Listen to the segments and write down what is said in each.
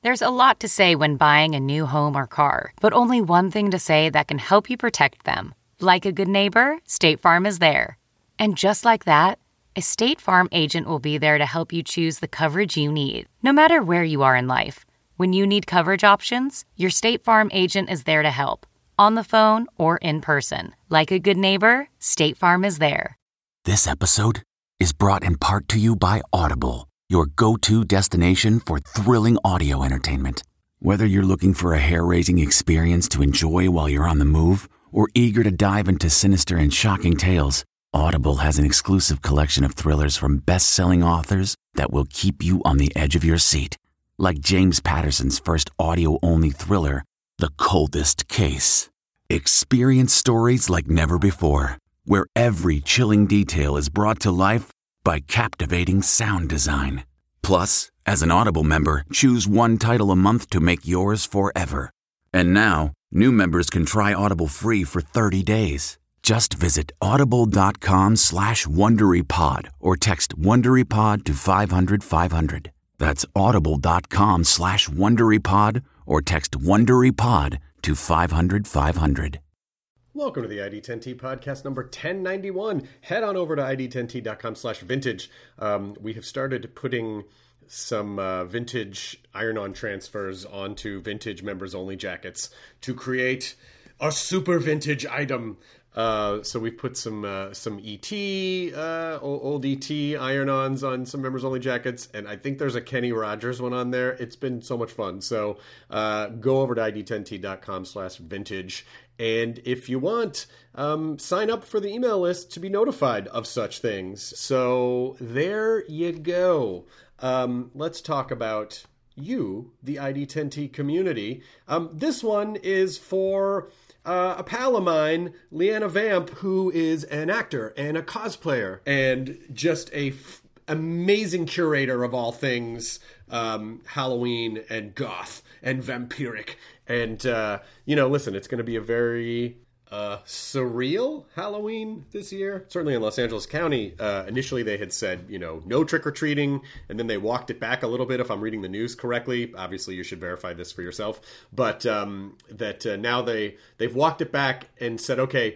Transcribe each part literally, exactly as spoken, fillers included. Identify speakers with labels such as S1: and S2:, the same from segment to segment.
S1: There's a lot to say when buying a new home or car, but only one thing to say that can help you protect them. Like a good neighbor, State Farm is there. And just like that, a State Farm agent will be there to help you choose the coverage you need, no matter where you are in life. When you need coverage options, your State Farm agent is there to help, on the phone or in person. Like a good neighbor, State Farm is there.
S2: This episode is brought in part to you by Audible, your go-to destination for thrilling audio entertainment. Whether you're looking for a hair-raising experience to enjoy while you're on the move or eager to dive into sinister and shocking tales, Audible has an exclusive collection of thrillers from best-selling authors that will keep you on the edge of your seat. Like James Patterson's first audio-only thriller, The Coldest Case. Experience stories like never before, where every chilling detail is brought to life by captivating sound design. Plus, as an Audible member, choose one title a month to make yours forever. And now, new members can try Audible free for thirty days. Just visit audible.com slash WonderyPod or text WonderyPod to five hundred five hundred. That's audible.com slash WonderyPod or text WonderyPod to five hundred five hundred.
S3: Welcome to the I D ten T podcast number ten ninety-one. Head on over to I D ten T dot com slash vintage. Um, we have started putting some uh, vintage iron-on transfers onto vintage members-only jackets to create a super vintage item. Uh, so we've put some uh, some E T, uh, old E T iron-ons on some members-only jackets, and I think there's a Kenny Rogers one on there. It's been so much fun. So uh, go over to I D ten T dot com slash vintage. And if you want, um, sign up for the email list to be notified of such things. So there you go. Um, let's talk about you, the I D ten T community. Um, this one is for uh, a pal of mine, Leanna Vamp, who is an actor and a cosplayer and just a f- amazing curator of all things um, Halloween and goth and vampiric. And, uh, you know, listen, it's going to be a very uh, surreal Halloween this year. Certainly in Los Angeles County, uh, initially they had said, you know, no trick-or-treating, and then they walked it back a little bit, if I'm reading the news correctly. Obviously, you should verify this for yourself. But um, that uh, now they, they've walked it back and said, okay,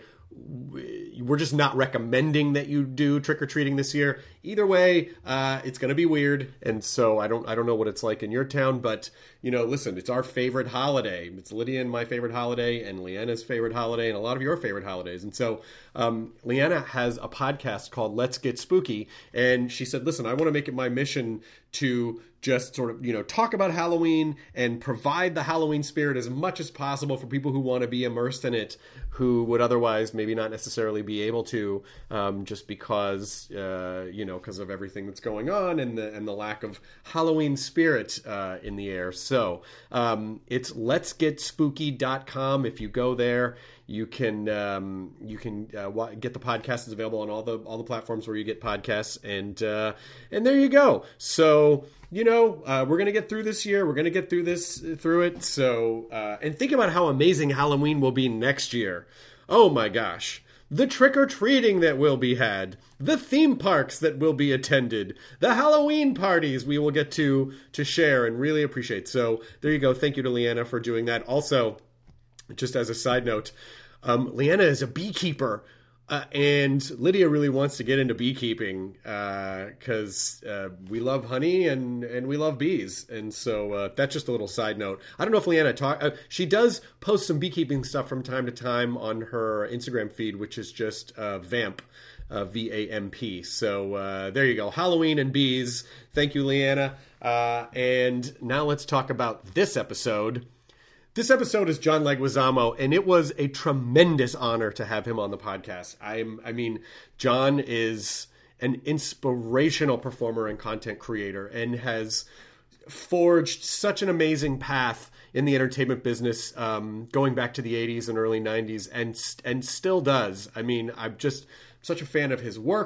S3: we're just not recommending that you do trick-or-treating this year. Either way, uh, it's going to be weird. And so I don't I don't know what it's like in your town, but, you know, listen, it's our favorite holiday. It's Lydia and my favorite holiday and Leanna's favorite holiday and a lot of your favorite holidays. And so um, Leanna has a podcast called Let's Get Spooky. And she said, listen, I want to make it my mission to just sort of, you know, talk about Halloween and provide the Halloween spirit as much as possible for people who want to be immersed in it, who would otherwise maybe not necessarily be able to, um, just because, uh, you know, because of everything that's going on and the and the lack of Halloween spirit uh, in the air. So um, it's let's get spooky dot com. If you go there, you can um, you can uh, get the podcast. Is available on all the all the platforms where you get podcasts, and uh, and there you go. So you know uh, we're gonna get through this year. We're gonna get through this through it. So uh, and think about how amazing Halloween will be next year. Oh my gosh. The trick-or-treating that will be had, the theme parks that will be attended, the Halloween parties we will get to to share and really appreciate. So there you go. Thank you to Leanna for doing that. Also, just as a side note, um, Leanna is a beekeeper, uh, and Lydia really wants to get into beekeeping because uh, uh, we love honey and, and we love bees. And so uh, that's just a little side note. I don't know if Leanna talk. Uh, she does post some beekeeping stuff from time to time on her Instagram feed, which is just uh, Vamp. Uh, V A M P. So uh, there you go. Halloween and bees. Thank you, Leanna. Uh, and now let's talk about this episode. This episode is John Leguizamo, and it was a tremendous honor to have him on the podcast. I'm, I mean, John is an inspirational performer and content creator and has forged such an amazing path in the entertainment business, um, going back to the eighties and early nineties, and and still does. I mean, I'm just such a fan of his work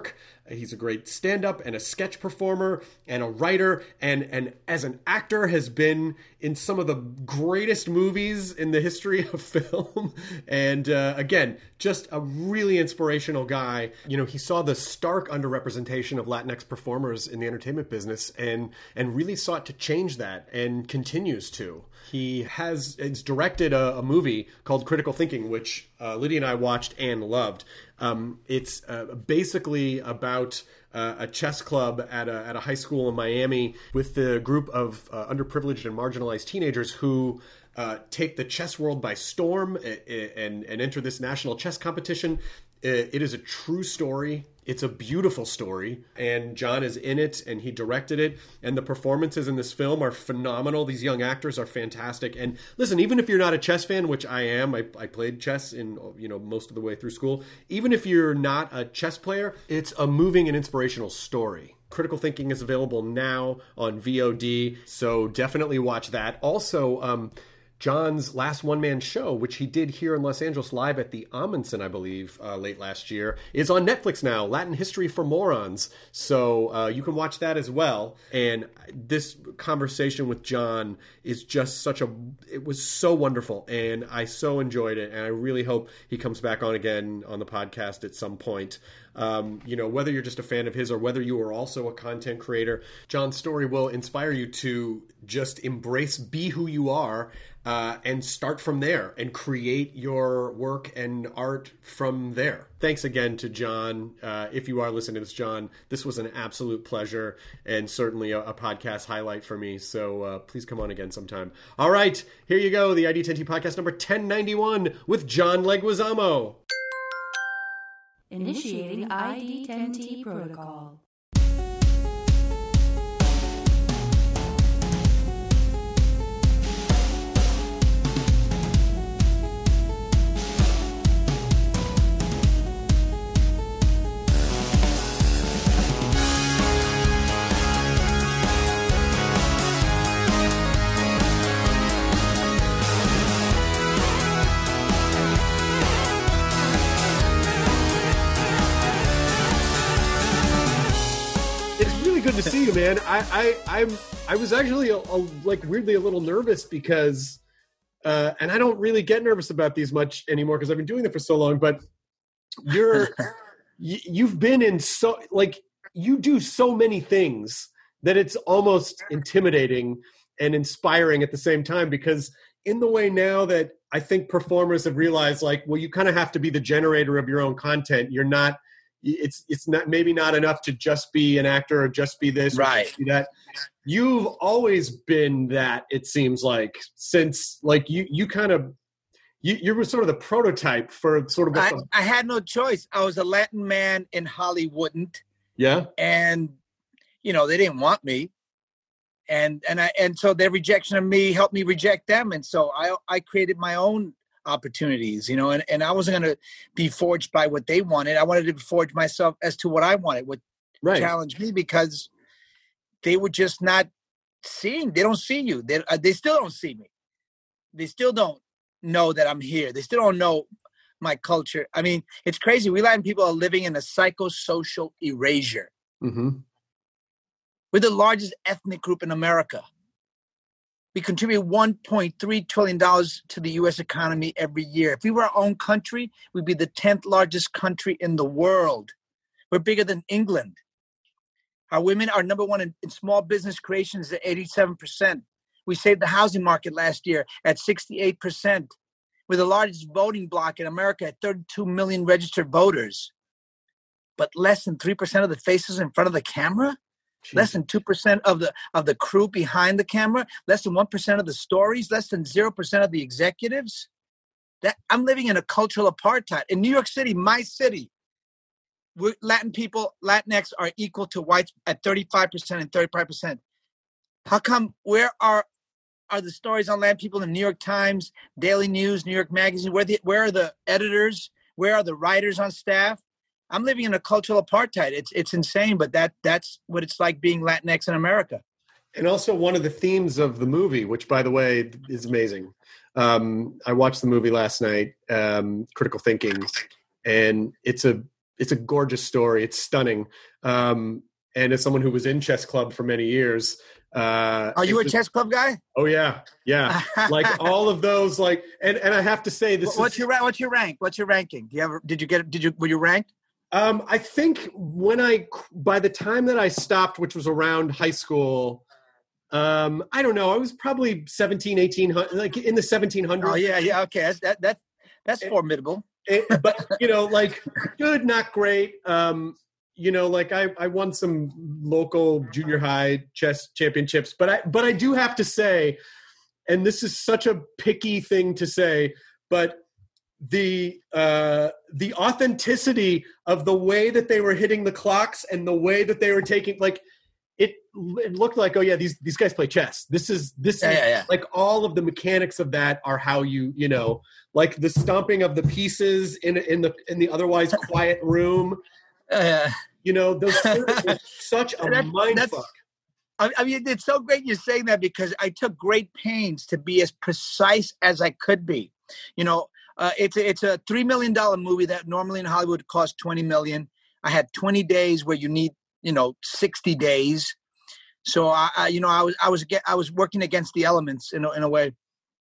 S3: He's a great stand-up and a sketch performer and a writer, and, and as an actor has been in some of the greatest movies in the history of film. And uh, again, just a really inspirational guy. You know, he saw the stark underrepresentation of Latinx performers in the entertainment business and and really sought to change that, and continues to. He has it's directed a, a movie called Critical Thinking, which uh, Lydia and I watched and loved. Um, it's uh, basically about uh, a chess club at a, at a high school in Miami with the group of uh, underprivileged and marginalized teenagers who uh, take the chess world by storm and, and, and enter this national chess competition. It is a true story. It's a beautiful story, and John is in it, and he directed it, and the performances in this film are phenomenal. These young actors are fantastic. And listen, even if you're not a chess fan, which I am, I, I played chess in, you know, most of the way through school. Even if you're not a chess player, it's a moving and inspirational story. Critical Thinking is available now on V O D, so definitely watch that. Also, um, John's last one-man show, which he did here in Los Angeles live at the Amundsen, I believe, uh, late last year, is on Netflix now, Latin History for Morons. So uh, you can watch that as well. And this conversation with John is just such a, it was so wonderful. And I so enjoyed it. And I really hope he comes back on again on the podcast at some point. Um, you know, whether you're just a fan of his or whether you are also a content creator, John's story will inspire you to just embrace, be who you are, uh, and start from there and create your work and art from there. Thanks again to John. Uh, if you are listening to this, John, this was an absolute pleasure and certainly a, a podcast highlight for me. So uh, please come on again sometime. All right, here you go. The I D ten T podcast number ten ninety-one with John Leguizamo.
S4: Initiating I D ten T protocol.
S3: Good to see you, man. I, I, I'm, I was actually a, a, like weirdly a little nervous because, uh, and I don't really get nervous about these much anymore because I've been doing them for so long. But you're, you, you've been in so like you do so many things that it's almost intimidating and inspiring at the same time. Because in the way now that I think performers have realized, like, well, you kind of have to be the generator of your own content. You're not. It's it's not maybe not enough to just be an actor or just be this or
S5: right.
S3: just be that. You've always been that, it seems like, since like you you kind of you you were sort of the prototype for sort of.
S5: I, I had no choice. I was a Latin man in Hollywood.
S3: Yeah,
S5: and you know they didn't want me, and and I and so their rejection of me helped me reject them, and so I I created my own opportunities, you know, and, and I wasn't going to be forged by what they wanted. I wanted to forge myself as to what I wanted, what right. challenged me, because they were just not seeing, they don't see you. They, uh, they still don't see me. They still don't know that I'm here. They still don't know my culture. I mean, it's crazy. We Latin people are living in a psychosocial erasure.
S3: Mm-hmm.
S5: We're the largest ethnic group in America. We contribute one point three trillion dollars to the U S economy every year. If we were our own country, we'd be the tenth largest country in the world. We're bigger than England. Our women are number one in, in small business creations at eighty-seven percent. We saved the housing market last year at sixty-eight percent. We're the largest voting bloc in America at thirty-two million registered voters. But less than three percent of the faces in front of the camera? Jeez. Less than two percent of the of the crew behind the camera, less than one percent of the stories, less than zero percent of the executives. That I'm living in a cultural apartheid. In New York City, my city, we're, Latin people, Latinx are equal to whites at thirty-five percent and thirty-five percent. How come, where are are the stories on Latin people in the New York Times, Daily News, New York Magazine? Where, the, where are the editors? Where are the writers on staff? I'm living in a cultural apartheid. It's it's insane, but that that's what it's like being Latinx in America.
S3: And also one of the themes of the movie, which, by the way, is amazing. Um, I watched the movie last night, um, Critical Thinking, and it's a it's a gorgeous story. It's stunning. Um, and as someone who was in chess club for many years, uh,
S5: are you a
S3: just,
S5: chess club guy?
S3: Oh yeah, yeah. Like all of those, like, and, and I have to say, this.
S5: What's
S3: is,
S5: your what's your rank? What's your ranking? Do you ever did you get did you were you ranked?
S3: Um, I think when I by the time that I stopped, which was around high school. Um, I don't know. I was probably seventeen, eighteen, like in the seventeen hundreds.
S5: Oh yeah, yeah. Okay, that's that that that's formidable.
S3: It, but you know, like good, not great. Um, you know, like I, I won some local junior high chess championships, but I but I do have to say, and this is such a picky thing to say, but the uh, the authenticity of the way that they were hitting the clocks and the way that they were taking, like. It, it looked like, oh yeah, these these guys play chess. This is this
S5: yeah,
S3: is
S5: yeah, yeah.
S3: like all of the mechanics of that are how you you know like the stomping of the pieces in in the in the otherwise quiet room.
S5: Uh,
S3: you know those are such a
S5: that,
S3: mindfuck.
S5: I, I mean, it's so great you're saying that because I took great pains to be as precise as I could be. You know, uh, it's a, it's a three million dollar movie that normally in Hollywood costs twenty million. I had twenty days where you need. You know, sixty days. So I, I, you know, I was, I was, I was working against the elements in a, in a way.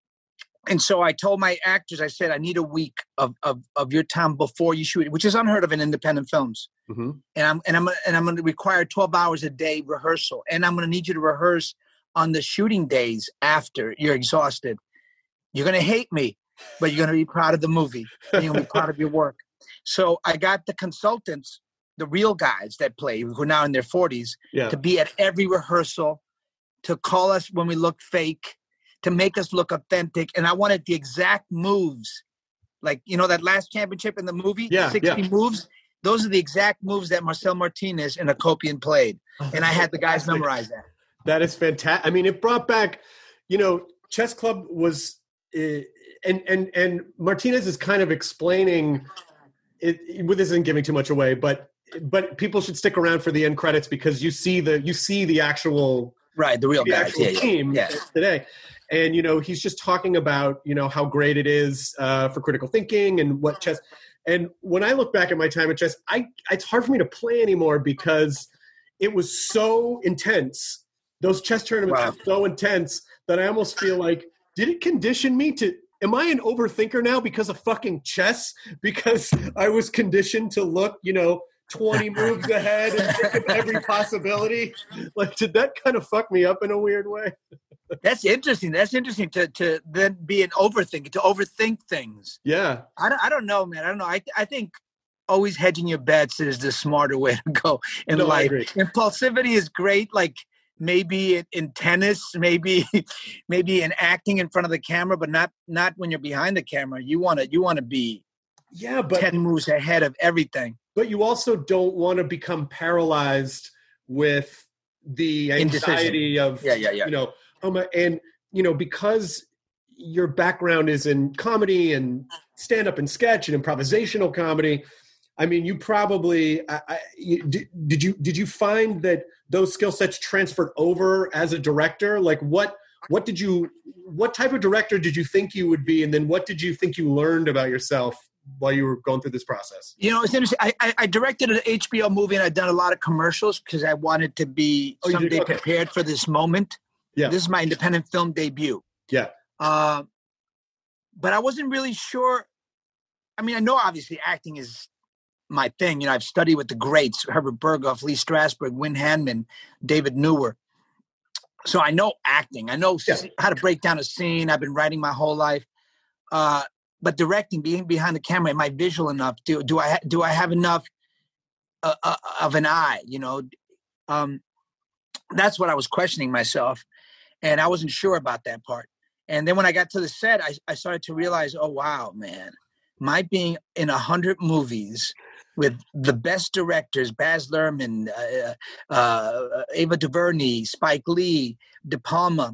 S5: And so I told my actors, I said, I need a week of, of, of your time before you shoot it, which is unheard of in independent films. Mm-hmm. And I'm, and I'm, and I'm going to require twelve hours a day rehearsal. And I'm going to need you to rehearse on the shooting days after you're exhausted. You're going to hate me, but you're going to be proud of the movie. And you're going to be proud of your work. So I got the consultants, the real guys that play, who are now in their forties, yeah. to be at every rehearsal, to call us when we look fake, to make us look authentic. And I wanted the exact moves. Like, you know, that last championship in the movie,
S3: yeah,
S5: sixty
S3: yeah.
S5: moves, those are the exact moves that Marcel Martinez and Akopian played. Oh, and I had the guys memorize that.
S3: That is fantastic. I mean, it brought back, you know, Chess Club was, uh, and, and, and Martinez is kind of explaining, it, it, this isn't giving too much away, but But people should stick around for the end credits because you see the you see the actual
S5: right the real
S3: the
S5: guys
S3: actual
S5: yeah,
S3: team
S5: yeah.
S3: today, and you know he's just talking about you know how great it is uh, for critical thinking and what chess. And when I look back at my time at chess, I it's hard for me to play anymore because it was so intense. Those chess tournaments
S5: wow.
S3: were so intense that I almost feel like did it condition me to. Am I an overthinker now because of fucking chess? Because I was conditioned to look, you know. twenty moves ahead and think of every possibility. Like, did that kind of fuck me up in a weird way?
S5: That's interesting. That's interesting to, to then be an overthinker, to overthink things.
S3: Yeah.
S5: I don't, I don't know, man. I don't know. I I think always hedging your bets is the smarter way to go in
S3: no,
S5: life.
S3: I agree.
S5: Impulsivity is great. Like maybe in, in tennis, maybe maybe in acting in front of the camera, but not not when you're behind the camera. You want to you want to be
S3: yeah, but
S5: ten moves ahead of everything.
S3: But you also don't want to become paralyzed with the anxiety
S5: Indecision.
S3: of,
S5: yeah, yeah, yeah.
S3: you know, um, and, you know, because your background is in comedy and stand-up and sketch and improvisational comedy, I mean, you probably, I, I, you, did, did you did you find that those skill sets transferred over as a director? Like what, what did you, what type of director did you think you would be? And then what did you think you learned about yourself while you were going through this process?
S5: You know, it's interesting. I, I, I directed an H B O movie and I'd done a lot of commercials because I wanted to be
S3: oh,
S5: someday
S3: okay.
S5: prepared for this moment.
S3: Yeah.
S5: This is my independent film debut.
S3: Yeah.
S5: Uh, but I wasn't really sure. I mean, I know obviously acting is my thing. You know, I've studied with the greats, Herbert Berghoff, Lee Strasberg, Win Handman, David Newer. So I know acting. I know yeah. how to break down a scene. I've been writing my whole life. Uh, But directing, being behind the camera, am I visual enough? Do do I ha- do I have enough uh, uh, of an eye? You know, um, that's what I was questioning myself, and I wasn't sure about that part. And then when I got to the set, I, I started to realize, oh wow, man, my being in a hundred movies with the best directors, Baz Luhrmann, uh, uh, Ava DuVernay, Spike Lee, De Palma,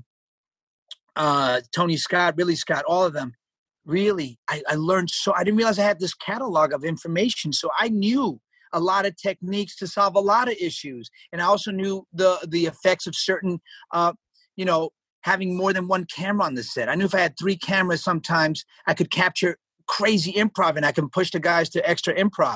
S5: uh, Tony Scott, Ridley Scott, all of them. Really, I, I learned so, I didn't realize I had this catalog of information. So I knew a lot of techniques to solve a lot of issues. And I also knew the the effects of certain, uh, you know, having more than one camera on the set. I knew if I had three cameras, sometimes I could capture crazy improv and I can push the guys to extra improv.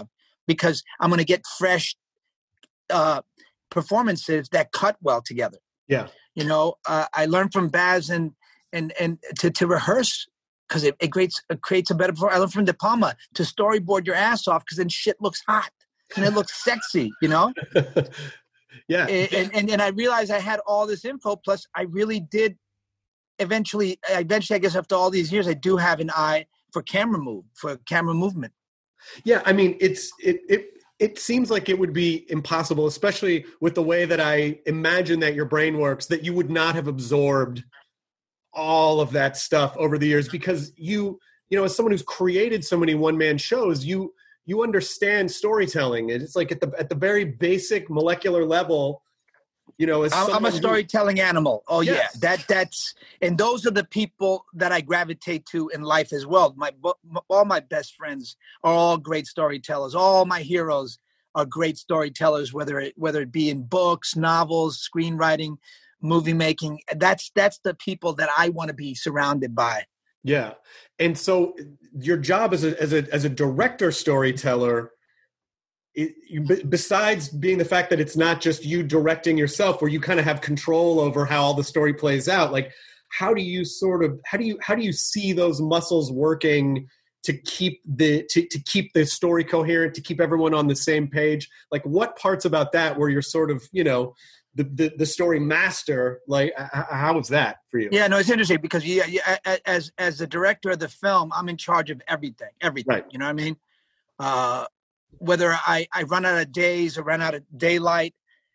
S5: because I'm going to get fresh uh, performances that cut well together.
S3: Yeah.
S5: You know, uh, I learned from Baz and and and to, to rehearse because it, it creates it creates a better performance. I learned from De Palma to storyboard your ass off because then shit looks hot and it looks sexy, you know?
S3: Yeah.
S5: And, and, and and I realized I had all this info. Plus, I really did eventually, eventually, I guess after all these years, I do have an eye for camera move, for camera movement.
S3: Yeah. I mean, it's, it, it, it seems like it would be impossible, especially with the way that I imagine that your brain works, that you would not have absorbed all of that stuff over the years because you, you know, as someone who's created so many one-man shows, you, you understand storytelling. It's like at the, at the very basic molecular level, you know, as
S5: I'm, I'm a storytelling who, animal. Oh yes. yeah. That that's, and those are the people that I gravitate to in life as well. My, all my best friends are all great storytellers. All my heroes are great storytellers, whether it, whether it be in books, novels, screenwriting, movie making. That's, that's the people that I want to be surrounded by.
S3: Yeah. And so your job as a, as a, as a director storyteller, it, you, besides being the fact that it's not just you directing yourself, where you kind of have control over how all the story plays out, like how do you sort of, how do you, how do you see those muscles working to keep the, to, to keep the story coherent, to keep everyone on the same page? Like what parts about that where you're sort of, you know, the, the, the story master, like how was that for you?
S5: Yeah, no, it's interesting because yeah, yeah, as, as the director of the film, I'm in charge of everything, everything,
S3: right.
S5: You know what I mean? Uh, whether I, I run out of days or run out of daylight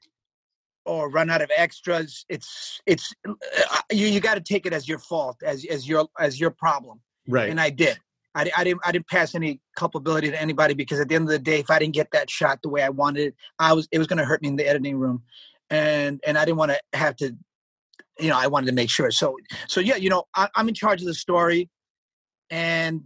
S5: or run out of extras, it's, it's, uh, you, you got to take it as your fault, as, as your, as your problem.
S3: Right.
S5: And I did. I, I didn't, I didn't pass any culpability to anybody because at the end of the day, if I didn't get that shot the way I wanted it, I was, it was going to hurt me in the editing room. And, and I didn't want to have to, you know, I wanted to make sure. So, so yeah, you know, I, I'm in charge of the story and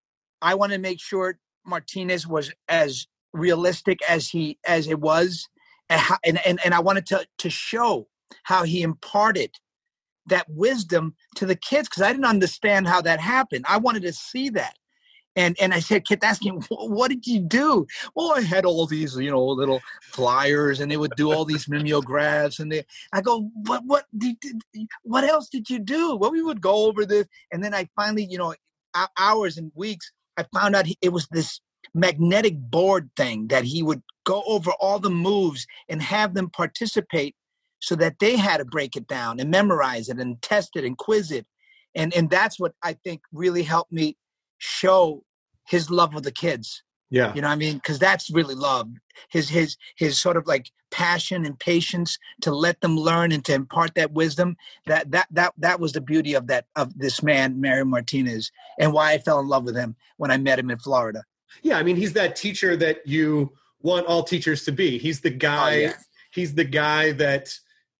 S5: I want to make sure Martinez was as realistic as he, as it was. And, how, and, and, and I wanted to, to show how he imparted that wisdom to the kids. Cause I didn't understand how that happened. I wanted to see that. And and I said, kept asking, what did you do? Well, I had all these, you know, little flyers, and they would do all these mimeographs. And they, I go, what, what, did, what else did you do? Well, we would go over this, and then I finally, you know, hours and weeks, I found out it was this magnetic board thing that he would go over all the moves and have them participate, so that they had to break it down and memorize it and test it and quiz it, and and that's what I think really helped me show his love of the kids.
S3: Yeah.
S5: You know what I mean? Because that's really love. His his his sort of like passion and patience to let them learn and to impart that wisdom. That that that that was the beauty of that of this man, Mario Martinez, and why I fell in love with him when I met him in Florida.
S3: Yeah, I mean, he's that teacher that you want all teachers to be. He's the guy.
S5: Oh, yeah.
S3: He's the guy that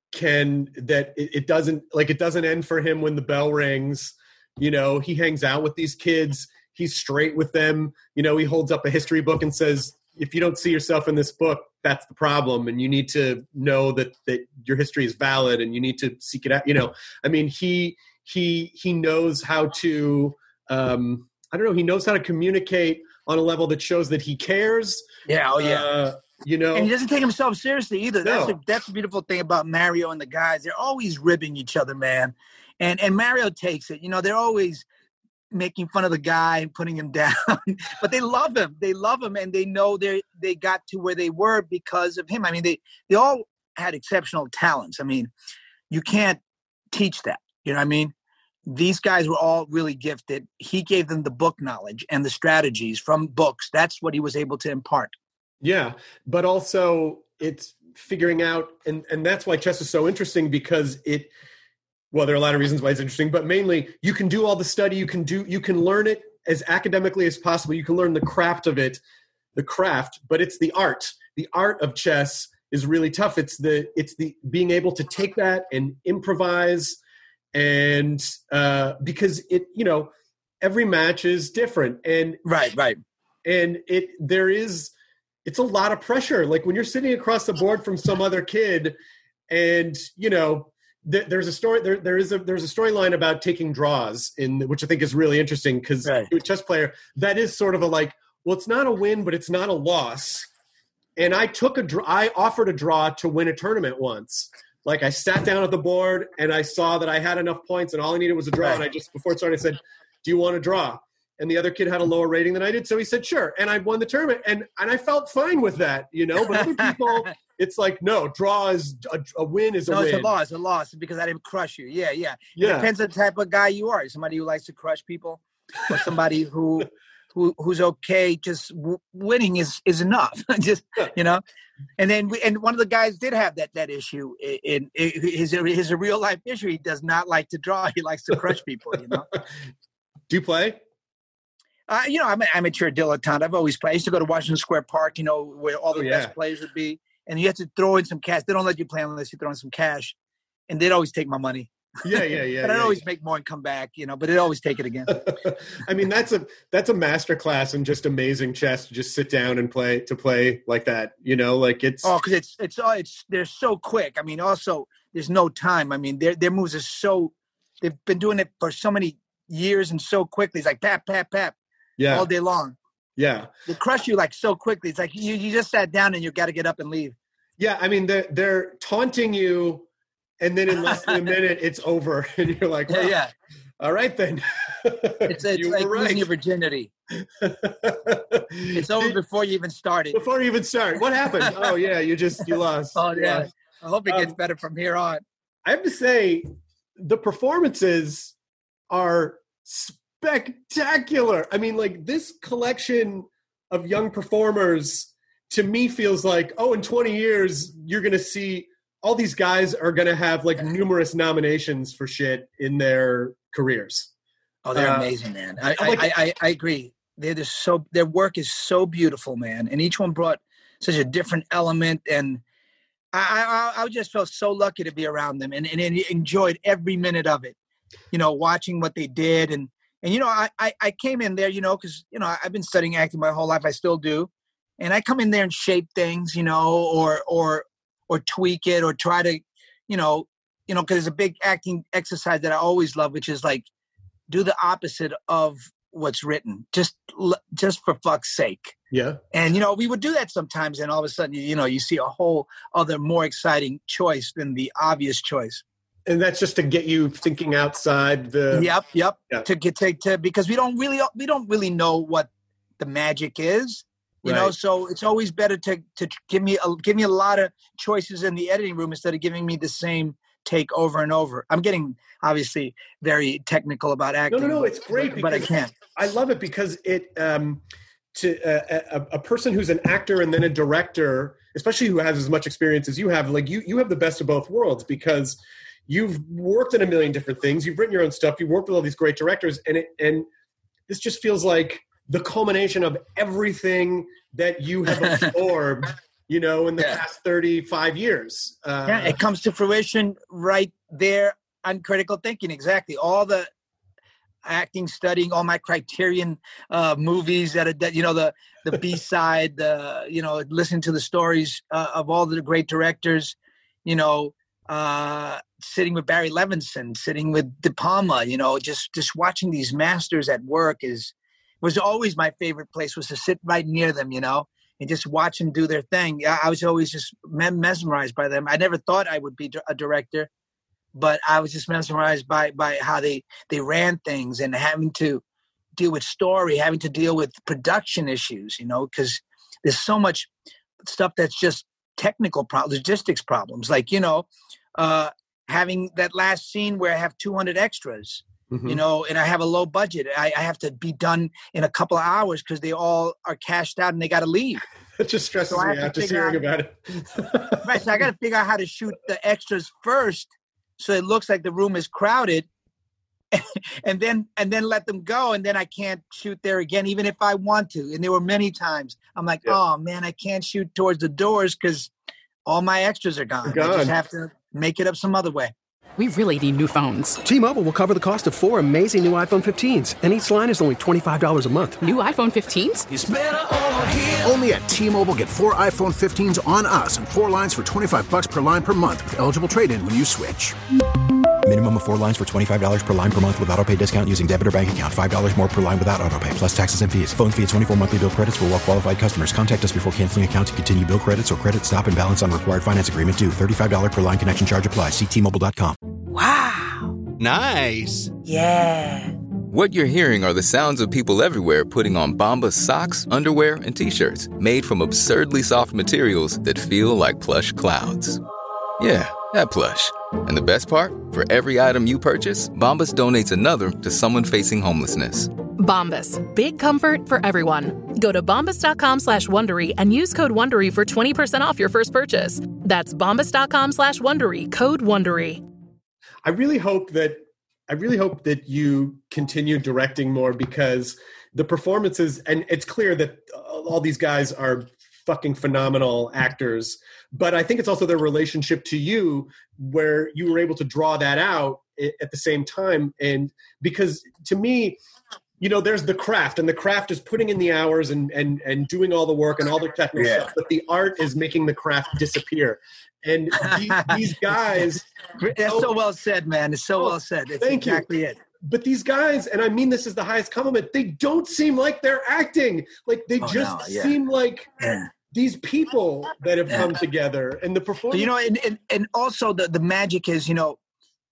S3: can that it, it doesn't like it doesn't end for him when the bell rings. You know, he hangs out with these kids. He's straight with them. You know, he holds up a history book and says, if you don't see yourself in this book, that's the problem. And you need to know that, that your history is valid and you need to seek it out. You know, I mean, he, he, he knows how to, um, I don't know, he knows how to communicate on a level that shows that he cares.
S5: Yeah. Oh yeah.
S3: Uh, you know,
S5: and he doesn't take himself seriously either. That's
S3: no.
S5: a, that's the beautiful thing about Mario and the guys. They're always ribbing each other, man. And and Mario takes it. You know, they're always making fun of the guy and putting him down. But they love him. They love him, and they know they they got to where they were because of him. I mean, they, they all had exceptional talents. I mean, you can't teach that. You know what I mean? These guys were all really gifted. He gave them the book knowledge and the strategies from books. That's what he was able to impart. Yeah,
S3: but also it's figuring out, and, and that's why chess is so interesting because it – well, there are a lot of reasons why it's interesting, but mainly you can do all the study, you can do, you can learn it as academically as possible. You can learn the craft of it, the craft, but it's the art. The art of chess is really tough. It's the, it's the being able to take that and improvise, and uh, because it, you know, every match is different, and
S5: right, right,
S3: and it there is, it's a lot of pressure. Like when you're sitting across the board from some other kid, and you know. There's a story. There, there is a there's a storyline about taking draws in which I think is really interesting because
S5: right.
S3: to a chess player that is sort of a like, well, it's not a win, but it's not a loss. And I took a draw. I offered a draw to win a tournament once. Like I sat down at the board and I saw that I had enough points and all I needed was a draw. Right. And I just, before it started, I said, do you want to draw? And the other kid had a lower rating than I did. So he said, sure. And I won the tournament. And and I felt fine with that, you know, but other people, it's like, no, draw is a, a win is a
S5: no,
S3: win.
S5: No, it's a loss, a loss because I didn't crush you. Yeah, yeah.
S3: yeah.
S5: It depends on the type of guy you are. Somebody who likes to crush people or somebody who who who's okay. Just w- winning is, is enough. Just, you know, and then we, and one of the guys did have that, that issue in, in his, his a real life issue. He does not like to draw. He likes to crush people, you know.
S3: Do you play?
S5: Uh, you know, I'm an amateur dilettante. I've always played. I used to go to Washington Square Park, you know, where all the oh, yeah. best players would be. And you have to throw in some cash. They don't let you play unless you throw in some cash. And they'd always take my money.
S3: Yeah, yeah, yeah.
S5: But I'd
S3: yeah,
S5: always
S3: yeah.
S5: make more and come back, you know, but they'd always take it again.
S3: I mean, that's a that's a master class in just amazing chess to just sit down and play to play like that, you know, like it's
S5: Oh, because it's it's oh, it's they're so quick. I mean, also there's no time. I mean, their their moves are so they've been doing it for so many years and so quickly. It's like pap, pap, pap. Yeah. All day long.
S3: Yeah.
S5: They crush you like so quickly. It's like you, you just sat down and you got to get up and leave.
S3: Yeah. I mean, they're, they're taunting you and then in less than a minute, it's over. And you're like, well, yeah, yeah. All right, then.
S5: It's, it's like right. losing your virginity. It's over Did, before you even started.
S3: Before you even start. What happened? Oh, yeah. You just, you lost.
S5: Oh,
S3: you
S5: yeah.
S3: Lost.
S5: I hope it gets
S3: um,
S5: better from here on.
S3: I have to say, the performances are spectacular. I mean, like this collection of young performers to me feels like, oh, in twenty years, you're going to see all these guys are going to have like numerous nominations for shit in their careers.
S5: Oh, they're
S3: uh,
S5: amazing, man. I, I, like, I, I, I agree. They're just so, their work is so beautiful, man. And each one brought such a different element. And I, I, I just felt so lucky to be around them and, and enjoyed every minute of it, you know, watching what they did. And, And, you know, I, I, I came in there, you know, because, you know, I've been studying acting my whole life. I still do. And I come in there and shape things, you know, or or or tweak it or try to, you know, you know, because there's a big acting exercise that I always love, which is like do the opposite of what's written, just just for fuck's sake.
S3: Yeah.
S5: And, you know, we would do that sometimes. And all of a sudden, you know, you see a whole other more exciting choice than the obvious choice.
S3: And that's just to get you thinking outside the.
S5: Yep, yep.
S3: Yeah.
S5: To get to, to because we don't really we don't really know what the magic is, you right. know. So it's always better to to give me a, give me a lot of choices in the editing room instead of giving me the same take over and over. I'm getting obviously very technical about acting.
S3: No, no, no. It's great,
S5: but, but I can't.
S3: I love it because it um to uh, a, a person who's an actor and then a director, especially who has as much experience as you have, like you you have the best of both worlds because. You've worked in a million different things. You've written your own stuff. You've worked with all these great directors. And it, and this just feels like the culmination of everything that you have absorbed, you know, in the yeah. past thirty-five years. Uh,
S5: yeah, it comes to fruition right there on Critical Thinking. Exactly. All the acting, studying, all my Criterion uh, movies that, are, that, you know, the, the B-side, the, you know, listening to the stories uh, of all the great directors, you know, uh, sitting with Barry Levinson, sitting with De Palma, you know, just, just watching these masters at work is, was always my favorite place was to sit right near them, you know, and just watch them do their thing. I, I was always just mesmerized by them. I never thought I would be a director, but I was just mesmerized by, by how they, they ran things and having to deal with story, having to deal with production issues, you know, because there's so much stuff that's just technical problems, logistics problems. Like, you know, uh, having that last scene where I have two hundred extras, mm-hmm. you know, and I have a low budget. I, I have to be done in a couple of hours because they all are cashed out and they got to leave.
S3: It just stresses so me out just hearing out, about it.
S5: Right. So I got to figure out how to shoot the extras first so it looks like the room is crowded and then and then let them go. And then I can't shoot there again, even if I want to. And there were many times I'm like, yeah. oh, man, I can't shoot towards the doors because all my extras are gone. gone. I just have to make it up some other way.
S6: We really need new phones.
S7: T-Mobile will cover the cost of four amazing new iPhone fifteens, and each line is only twenty-five dollars a month.
S6: New iPhone fifteens?
S8: It's better over here. Only at T-Mobile, get four iPhone fifteens on us and four lines for twenty-five bucks per line per month with eligible trade-in when you switch.
S9: Minimum of four lines for twenty-five dollars per line per month with autopay discount using debit or bank account. five dollars more per line without autopay, plus taxes and fees. Phone fee at twenty-four monthly bill credits for well-qualified customers. Contact us before canceling account to continue bill credits or credit stop and balance on required finance agreement due. thirty-five dollars per line connection charge applies. See T Mobile dot com.
S10: Wow.
S11: Nice.
S10: Yeah.
S12: What you're hearing are the sounds of people everywhere putting on Bombas socks, underwear, and T-shirts made from absurdly soft materials that feel like plush clouds. Yeah, that plush. And the best part? For every item you purchase, Bombas donates another to someone facing homelessness.
S6: Bombas. Big comfort for everyone. Go to bombas.com slash Wondery and use code Wondery for twenty percent off your first purchase. That's bombas.com slash Wondery. Code Wondery.
S3: I really hope that I really hope that you continue directing more, because the performances, and it's clear that all these guys are fucking phenomenal actors, but I think it's also their relationship to you where you were able to draw that out at the same time. And because to me, you know, there's the craft, and the craft is putting in the hours and and and doing all the work and all the technical yeah. stuff, but the art is making the craft disappear. And these, these guys...
S5: That's so well said, man. It's so oh, well said. It's
S3: thank
S5: exactly
S3: you.
S5: it.
S3: But these guys, and I mean this is the highest compliment, they don't seem like they're acting. Like, they oh, just no, yeah. seem like yeah. these people that have yeah. come together. And the performance...
S5: But, you know, and, and, and also the, the magic is, you know,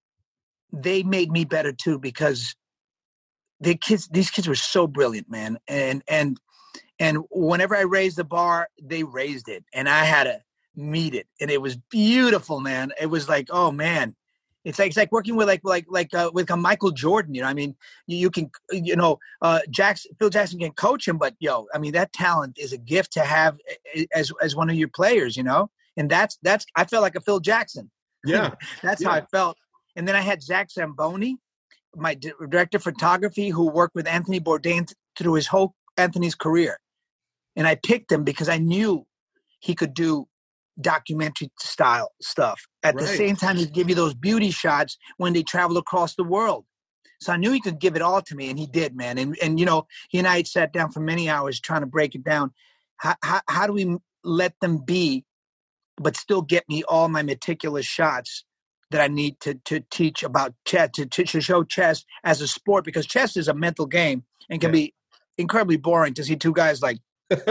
S5: they made me better too, because the kids, these kids were so brilliant, man. And, and, and whenever I raised the bar, they raised it. And I had to meet it, and it was beautiful, man. It was like, oh man, it's like it's like working with like like like uh, with a Michael Jordan. You know, I mean, you, you can you know, uh, Jackson, Phil Jackson can coach him, but yo, I mean, that talent is a gift to have as as one of your players. You know, and that's that's I felt like a Phil Jackson.
S3: Yeah,
S5: that's
S3: yeah.
S5: how I felt. And then I had Zach Zamboni, my di- director of photography, who worked with Anthony Bourdain th- through his whole Anthony's career, and I picked him because I knew he could do documentary style stuff. At right. the same time, he'd give you those beauty shots when they travel across the world. So I knew he could give it all to me, and he did, man. And, and you know, he and I had sat down for many hours trying to break it down. How, how, how do we let them be, but still get me all my meticulous shots that I need to to teach about chess, to, to, to show chess as a sport, because chess is a mental game and can yeah. be incredibly boring to see two guys like,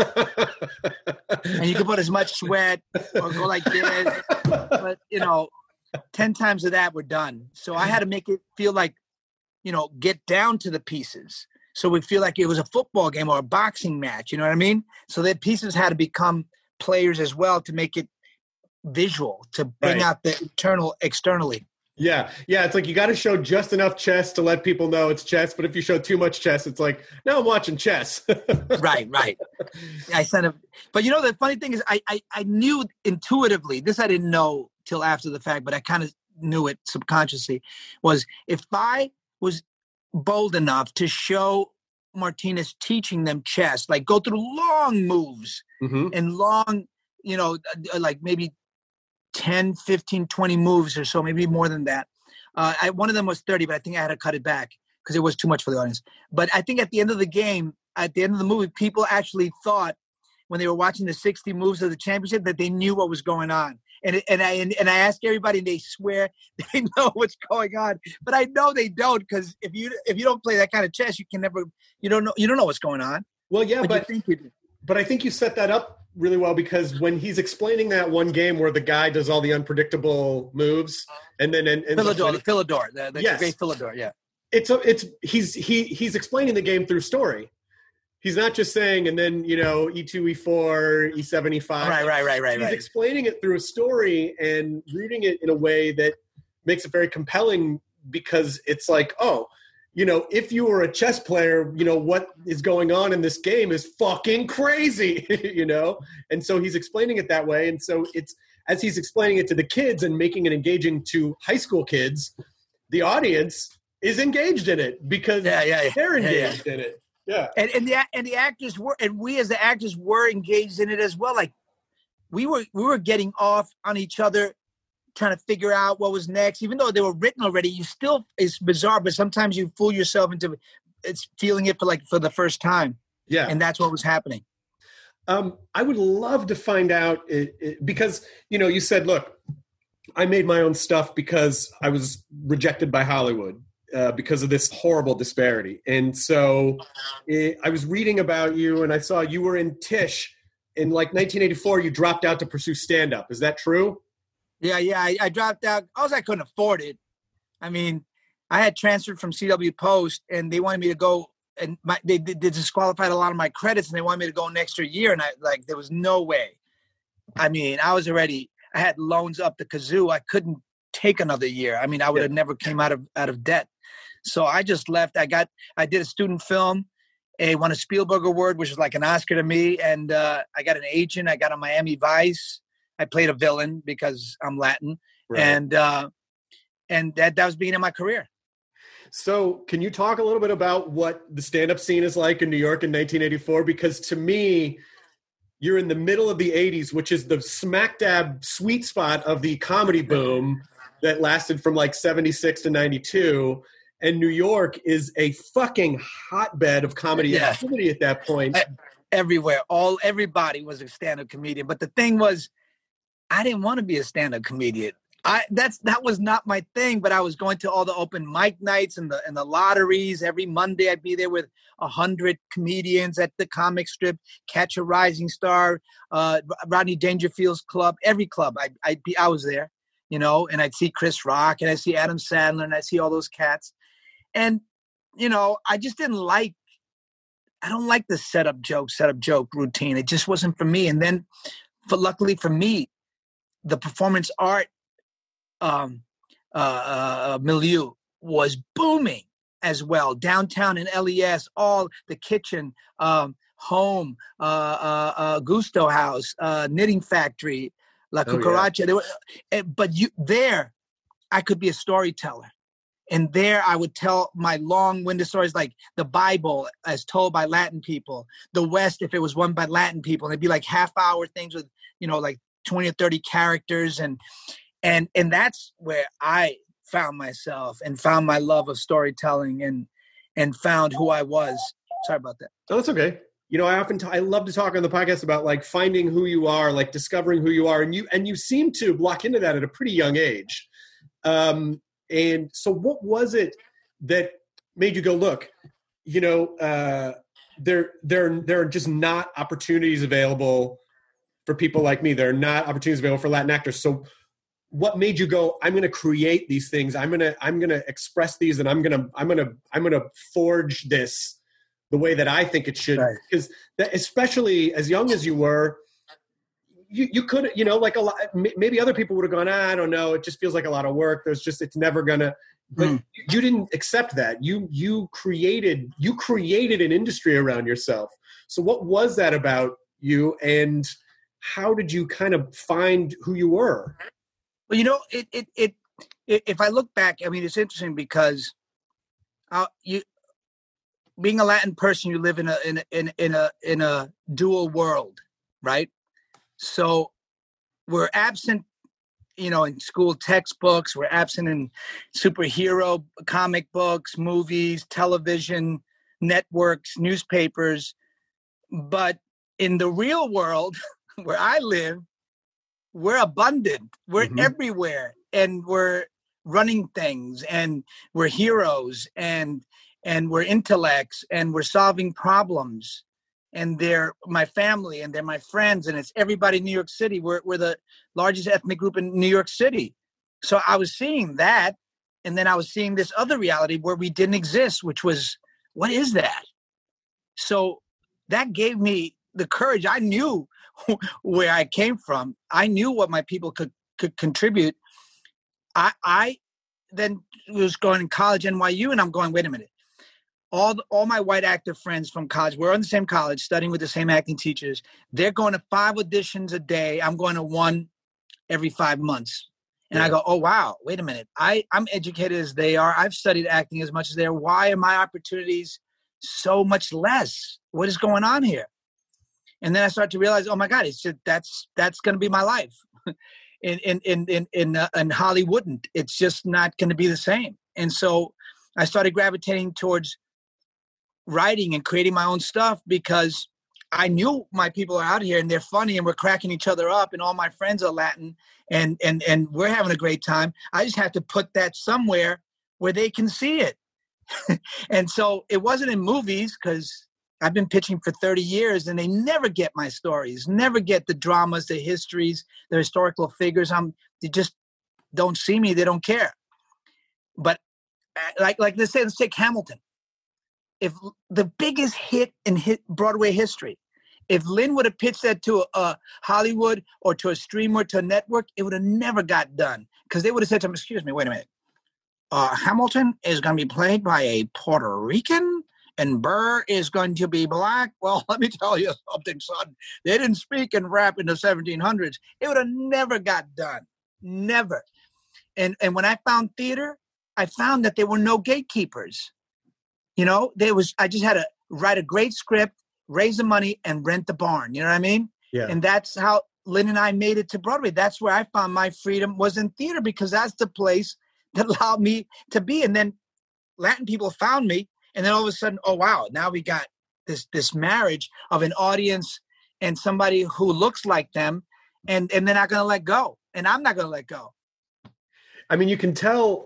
S5: and you can put as much sweat or go like this, but you know, ten times of that we're done. So I had to make it feel like, you know, get down to the pieces, so we feel like it was a football game or a boxing match. You know what I mean? So that pieces had to become players as well to make it visual, to bring right. out the internal externally.
S3: Yeah, yeah. It's like you got to show just enough chess to let people know it's chess. But if you show too much chess, it's like, now I'm watching chess.
S5: right, right. I sent him. But you know, the funny thing is, I, I, I knew intuitively, this I didn't know till after the fact, but I kind of knew it subconsciously, was if I was bold enough to show Martinez teaching them chess, like go through long moves mm-hmm. and long, you know, like maybe ten, fifteen, twenty moves or so, maybe more than that. Uh, I, one of them was thirty, but I think I had to cut it back because it was too much for the audience. But I think at the end of the game, at the end of the movie, people actually thought when they were watching the sixty moves of the championship that they knew what was going on. And and I and, and I ask everybody, and they swear they know what's going on, but I know they don't, because if you if you don't play that kind of chess, you can never you don't know you don't know what's going on.
S3: Well, yeah, but,
S5: but you think you do.
S3: But I think you set that up really well, because when he's explaining that one game where the guy does all the unpredictable moves, and then and, and
S5: Philidor, the Philidor, the, the
S3: yes.
S5: great Philidor, yeah.
S3: It's a, it's he's he he's explaining the game through story. He's not just saying, and then, you know, E two, E four, E seven, E five.
S5: Right, right, right, right.
S3: He's
S5: right.
S3: explaining it through a story and rooting it in a way that makes it very compelling, because it's like, oh, you know, if you were a chess player, you know, what is going on in this game is fucking crazy, you know? And so he's explaining it that way. And so it's, as he's explaining it to the kids and making it engaging to high school kids, the audience is engaged in it because
S5: yeah, yeah, yeah.
S3: they're engaged
S5: yeah, yeah.
S3: in it. Yeah.
S5: And, and the and the actors were, and we as the actors were engaged in it as well. Like we were we were getting off on each other, trying to figure out what was next. Even though they were written already, you still, it's bizarre, but sometimes you fool yourself into it's feeling it for like for the first time.
S3: Yeah.
S5: And that's what was happening.
S3: Um, I would love to find out it, it, because, you know, you said, look, I made my own stuff because I was rejected by Hollywood uh, because of this horrible disparity. And so it, I was reading about you, and I saw you were in Tisch. In like nineteen eighty-four, you dropped out to pursue stand-up. Is that true?
S5: Yeah, yeah. I, I dropped out. Also, I couldn't afford it. I mean, I had transferred from C W Post, and they wanted me to go, and my, they, they disqualified a lot of my credits, and they wanted me to go an extra year. And I like, there was no way. I mean, I was already, I had loans up the kazoo. I couldn't take another year. I mean, I would have yeah. never came out of out of debt. So I just left. I got, I did a student film. I won a Spielberg Award, which was like an Oscar to me. And uh, I got an agent. I got on Miami Vice. I played a villain because I'm Latin. Right. And uh, and that, that was the beginning of my career.
S3: So can you talk a little bit about what the stand-up scene is like in New York in nineteen eighty-four? Because to me, you're in the middle of the eighties, which is the smack dab sweet spot of the comedy boom that lasted from like seventy-six to ninety-two. And New York is a fucking hotbed of comedy yeah. activity at that point.
S5: Everywhere. All everybody was a stand-up comedian. But the thing was, I didn't want to be a stand-up comedian. I that's that was not my thing, but I was going to all the open mic nights and the and the lotteries. Every Monday I'd be there with a hundred comedians at the comic strip, Catch a Rising Star, uh, Rodney Dangerfield's club, every club. I I'd be I was there, you know, and I'd see Chris Rock and I'd see Adam Sandler and I'd see all those cats. And, you know, I just didn't like I don't like the setup joke, setup joke routine. It just wasn't for me. And then for luckily for me, the performance art um, uh, uh, milieu was booming as well. Downtown in L E S, all the Kitchen, um, Home, uh, uh, uh, Gusto House, uh, Knitting Factory, La Cucaracha. Oh, yeah. were, but you there, I could be a storyteller. And there I would tell my long-winded stories like the Bible as told by Latin people, the West if it was won by Latin people. And it'd be like half-hour things with, you know, like twenty or thirty characters. And and and that's where I found myself and found my love of storytelling and and found who I was. Sorry about that.
S3: Oh, that's okay. You know, I often t- I love to talk on the podcast about like finding who you are, like discovering who you are. And you and you seem to block into that at a pretty young age. Um And so what was it that made you go, look, you know, uh, there, there, there are just not opportunities available for people like me. There are not opportunities available for Latin actors. So what made you go, I'm going to create these things. I'm going to, I'm going to express these and I'm going to, I'm going to, I'm going to forge this the way that I think it should. Right. Because that, especially as young as you were, You you could, you know, like a lot, maybe other people would have gone, ah, I don't know. It just feels like a lot of work. There's just, it's never gonna, but mm. you didn't accept that. You, you created, you created an industry around yourself. So what was that about you and how did you kind of find who you were?
S5: Well, you know, it, it, it, it if I look back, I mean, it's interesting because uh, you, being a Latin person, you live in a, in a, in, in a, in a dual world, right? So we're absent, you know, in school textbooks. We're absent in superhero comic books, movies, television, networks, newspapers. But in the real world where I live, we're abundant. We're mm-hmm. everywhere. And we're running things. And we're heroes. And and we're intellects. And we're solving problems. And they're my family and they're my friends and it's everybody in New York City. We're, we're the largest ethnic group in New York City. So I was seeing that. And then I was seeing this other reality where we didn't exist, which was, what is that? So that gave me the courage. I knew where I came from. I knew what my people could, could contribute. I, I then was going to college, N Y U, and I'm going, wait a minute. All the, all my white actor friends from college, we're in the same college, studying with the same acting teachers. They're going to five auditions a day. I'm going to one every five months. And yeah. I go, oh, wow, wait a minute. I, I'm educated as they are. I've studied acting as much as they are. Why are my opportunities so much less? What is going on here? And then I start to realize, oh, my God, it's just, that's that's going to be my life. in in in in in, uh, in Hollywood, it's just not going to be the same. And so I started gravitating towards writing and creating my own stuff because I knew my people are out here and they're funny and we're cracking each other up and all my friends are Latin and and and we're having a great time. I just have to put that somewhere where they can see it. And so it wasn't in movies because I've been pitching for thirty years and they never get my stories, never get the dramas, the histories, the historical figures. I'm, they just don't see me. They don't care. But like, like let's say, let's take Hamilton. If the biggest hit in hit Broadway history, if Lin would have pitched that to a, a Hollywood or to a streamer, to a network, it would have never got done because they would have said to him, excuse me, wait a minute. Uh, Hamilton is going to be played by a Puerto Rican and Burr is going to be black. Well, let me tell you something, son. They didn't speak and rap in the seventeen hundreds. It would have never got done. Never. And and when I found theater, I found that there were no gatekeepers. You know, there was, I just had to write a great script, raise the money, and rent the barn. You know what I mean?
S3: Yeah.
S5: And that's how Lin and I made it to Broadway. That's where I found my freedom, was in theater, because that's the place that allowed me to be. And then Latin people found me, and then all of a sudden, oh, wow, now we got this this marriage of an audience and somebody who looks like them, and, and they're not going to let go. And I'm not going to let go.
S3: I mean, you can tell,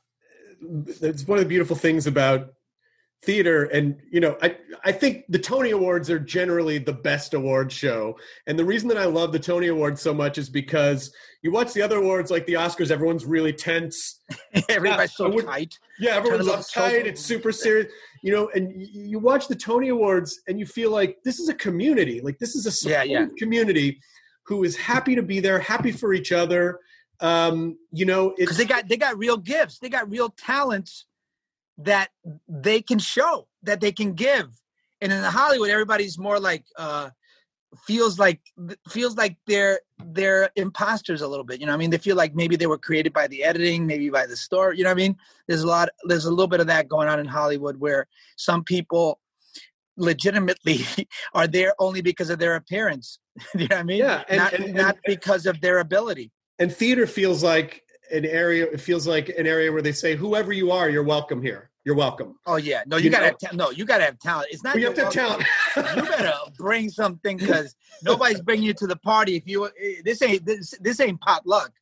S3: it's one of the beautiful things about theater, and you know, I I think the Tony Awards are generally the best award show, and the reason that I love the Tony Awards so much is because you watch the other awards like the Oscars, everyone's really tense,
S5: everybody's
S3: yeah,
S5: so tight,
S3: yeah, everyone's uptight, it's super serious, you know, and you watch the Tony Awards and you feel like this is a community, like this is a supportive yeah, yeah. community who is happy to be there, happy for each other, um, you know,
S5: because they got they got real gifts, they got real talents that they can show, that they can give. And in Hollywood, everybody's more like, uh, feels like, feels like they're, they're imposters a little bit. You know what I mean? They feel like maybe they were created by the editing, maybe by the story, you know what I mean? There's a lot, there's a little bit of that going on in Hollywood where some people legitimately are there only because of their appearance. You know what I mean?
S3: Yeah. And,
S5: not,
S3: and,
S5: not
S3: and,
S5: because of their ability.
S3: And theater feels like an area, it feels like an area where they say, whoever you are, you're welcome here. You're welcome.
S5: Oh yeah, no, you, you gotta have ta- no, you gotta have talent. It's not.
S3: Well, you have to have talent.
S5: You better bring something, because nobody's bringing you to the party if you. This ain't this. This ain't potluck.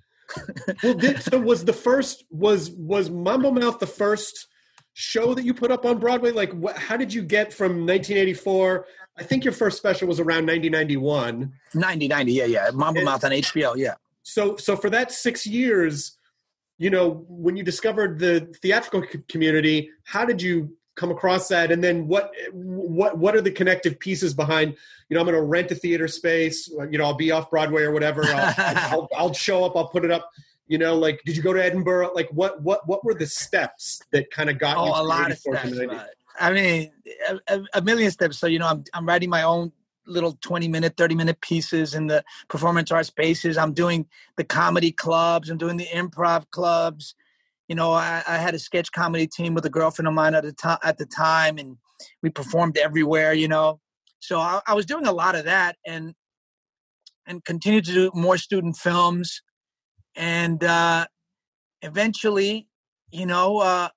S3: Well, this, so was the first was was Mambo Mouth the first show that you put up on Broadway? Like, what, how did you get from nineteen eighty-four? I think your first special was around nineteen ninety-one.
S5: ninety ninety, yeah, yeah. Mambo and, Mouth on H B O, yeah.
S3: So, so for that six years. You know, when you discovered the theatrical community, how did you come across that? And then what what what are the connective pieces behind, you know, I'm going to rent a theater space, you know, I'll be off Broadway or whatever. I'll, I'll, I'll show up, I'll put it up, you know, like, did you go to Edinburgh? Like what what what were the steps that kind of got
S5: oh,
S3: you to
S5: a lot of steps. I mean, a, a million steps. So, you know, I'm I'm writing my own little twenty minute, thirty minute pieces in the performance art spaces. I'm doing the comedy clubs. I'm doing the improv clubs. You know, I, I had a sketch comedy team with a girlfriend of mine at the time, at the time, and we performed everywhere, you know. So I, I was doing a lot of that, and, and continued to do more student films. And uh, eventually, you know, uh,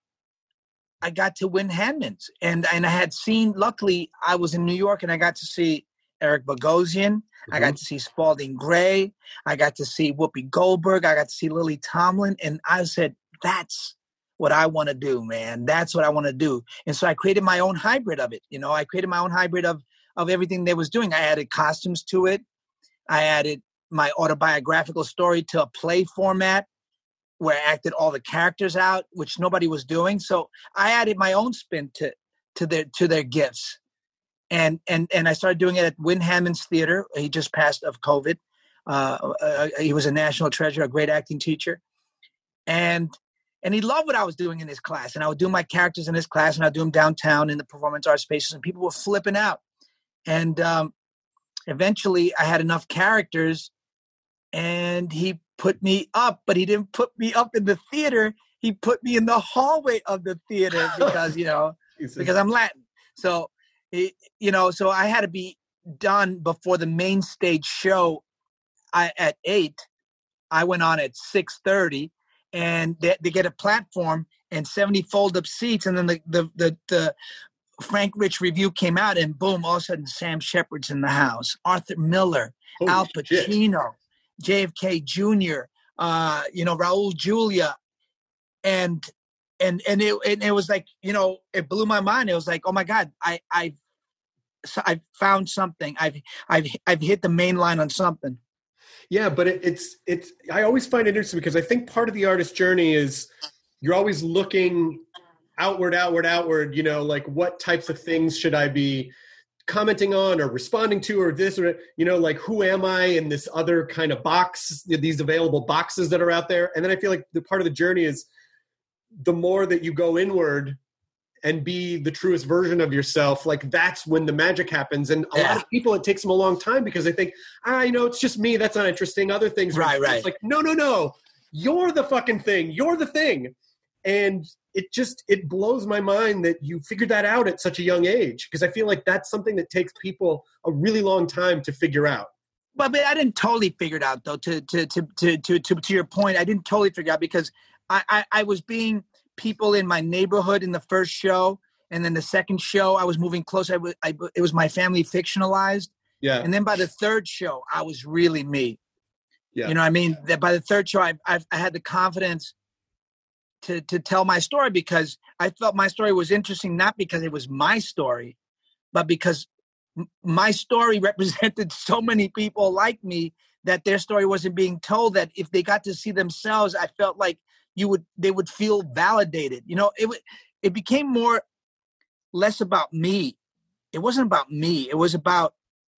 S5: I got to win Handmans, and, and I had seen, luckily I was in New York and I got to see Eric Bogosian. Mm-hmm. I got to see Spalding Gray. I got to see Whoopi Goldberg. I got to see Lily Tomlin. And I said, that's what I want to do, man. That's what I want to do. And so I created my own hybrid of it. You know, I created my own hybrid of, of everything they was doing. I added costumes to it. I added my autobiographical story to a play format where I acted all the characters out, which nobody was doing. So I added my own spin to, to their, to their gifts. And, and, and I started doing it at Win Hammond's Theater. He just passed of COVID. Uh, uh, he was a national treasure, a great acting teacher. And, and he loved what I was doing in his class. And I would do my characters in his class, and I'd do them downtown in the performance art spaces, and people were flipping out. And um, eventually I had enough characters, and he put me up, but he didn't put me up in the theater. He put me in the hallway of the theater because, you know, because I'm Latin. So, it, you know, so I had to be done before the main stage show I, at eight. I went on at six thirty, and they, they get a platform and seventy fold-up seats, and then the, the, the, the Frank Rich review came out, and boom, all of a sudden Sam Shepard's in the house, Arthur Miller,
S3: Holy
S5: Al Pacino, shit. J F K Junior, uh, you know, Raul Julia, and and and it and it was like, you know, it blew my mind. It was like, oh my God, I I I found something. I've I've I've hit the main line on something.
S3: Yeah, but it, it's it's. I always find it interesting because I think part of the artist journey is you're always looking outward, outward, outward. You know, like what types of things should I be commenting on or responding to, or this, or you know, like who am I in this other kind of box? These available boxes that are out there, and then I feel like the part of the journey is the more that you go inward and be the truest version of yourself, like that's when the magic happens. And a yeah. lot of people, it takes them a long time because they think, ah, you know, it's just me. That's not interesting. Other things.
S5: Right, right.
S3: It's like, no, no, no. You're the fucking thing. You're the thing. And it just, it blows my mind that you figured that out at such a young age. Because I feel like that's something that takes people a really long time to figure out.
S5: But, but I didn't totally figure it out though. To, to, to, to, to, to, to your point, I didn't totally figure it out because I, I, I was being people in my neighborhood in the first show, and then the second show I was moving closer. I was, I, it was my family fictionalized.
S3: Yeah.
S5: And then by the third show, I was really me.
S3: Yeah.
S5: You know what I mean? That by the third show, I, I I had the confidence to to tell my story because I felt my story was interesting, not because it was my story, but because m- my story represented so many people like me that their story wasn't being told. That if they got to see themselves, I felt like you would they would feel validated. You know, it it became more less about me. It wasn't about me. It was about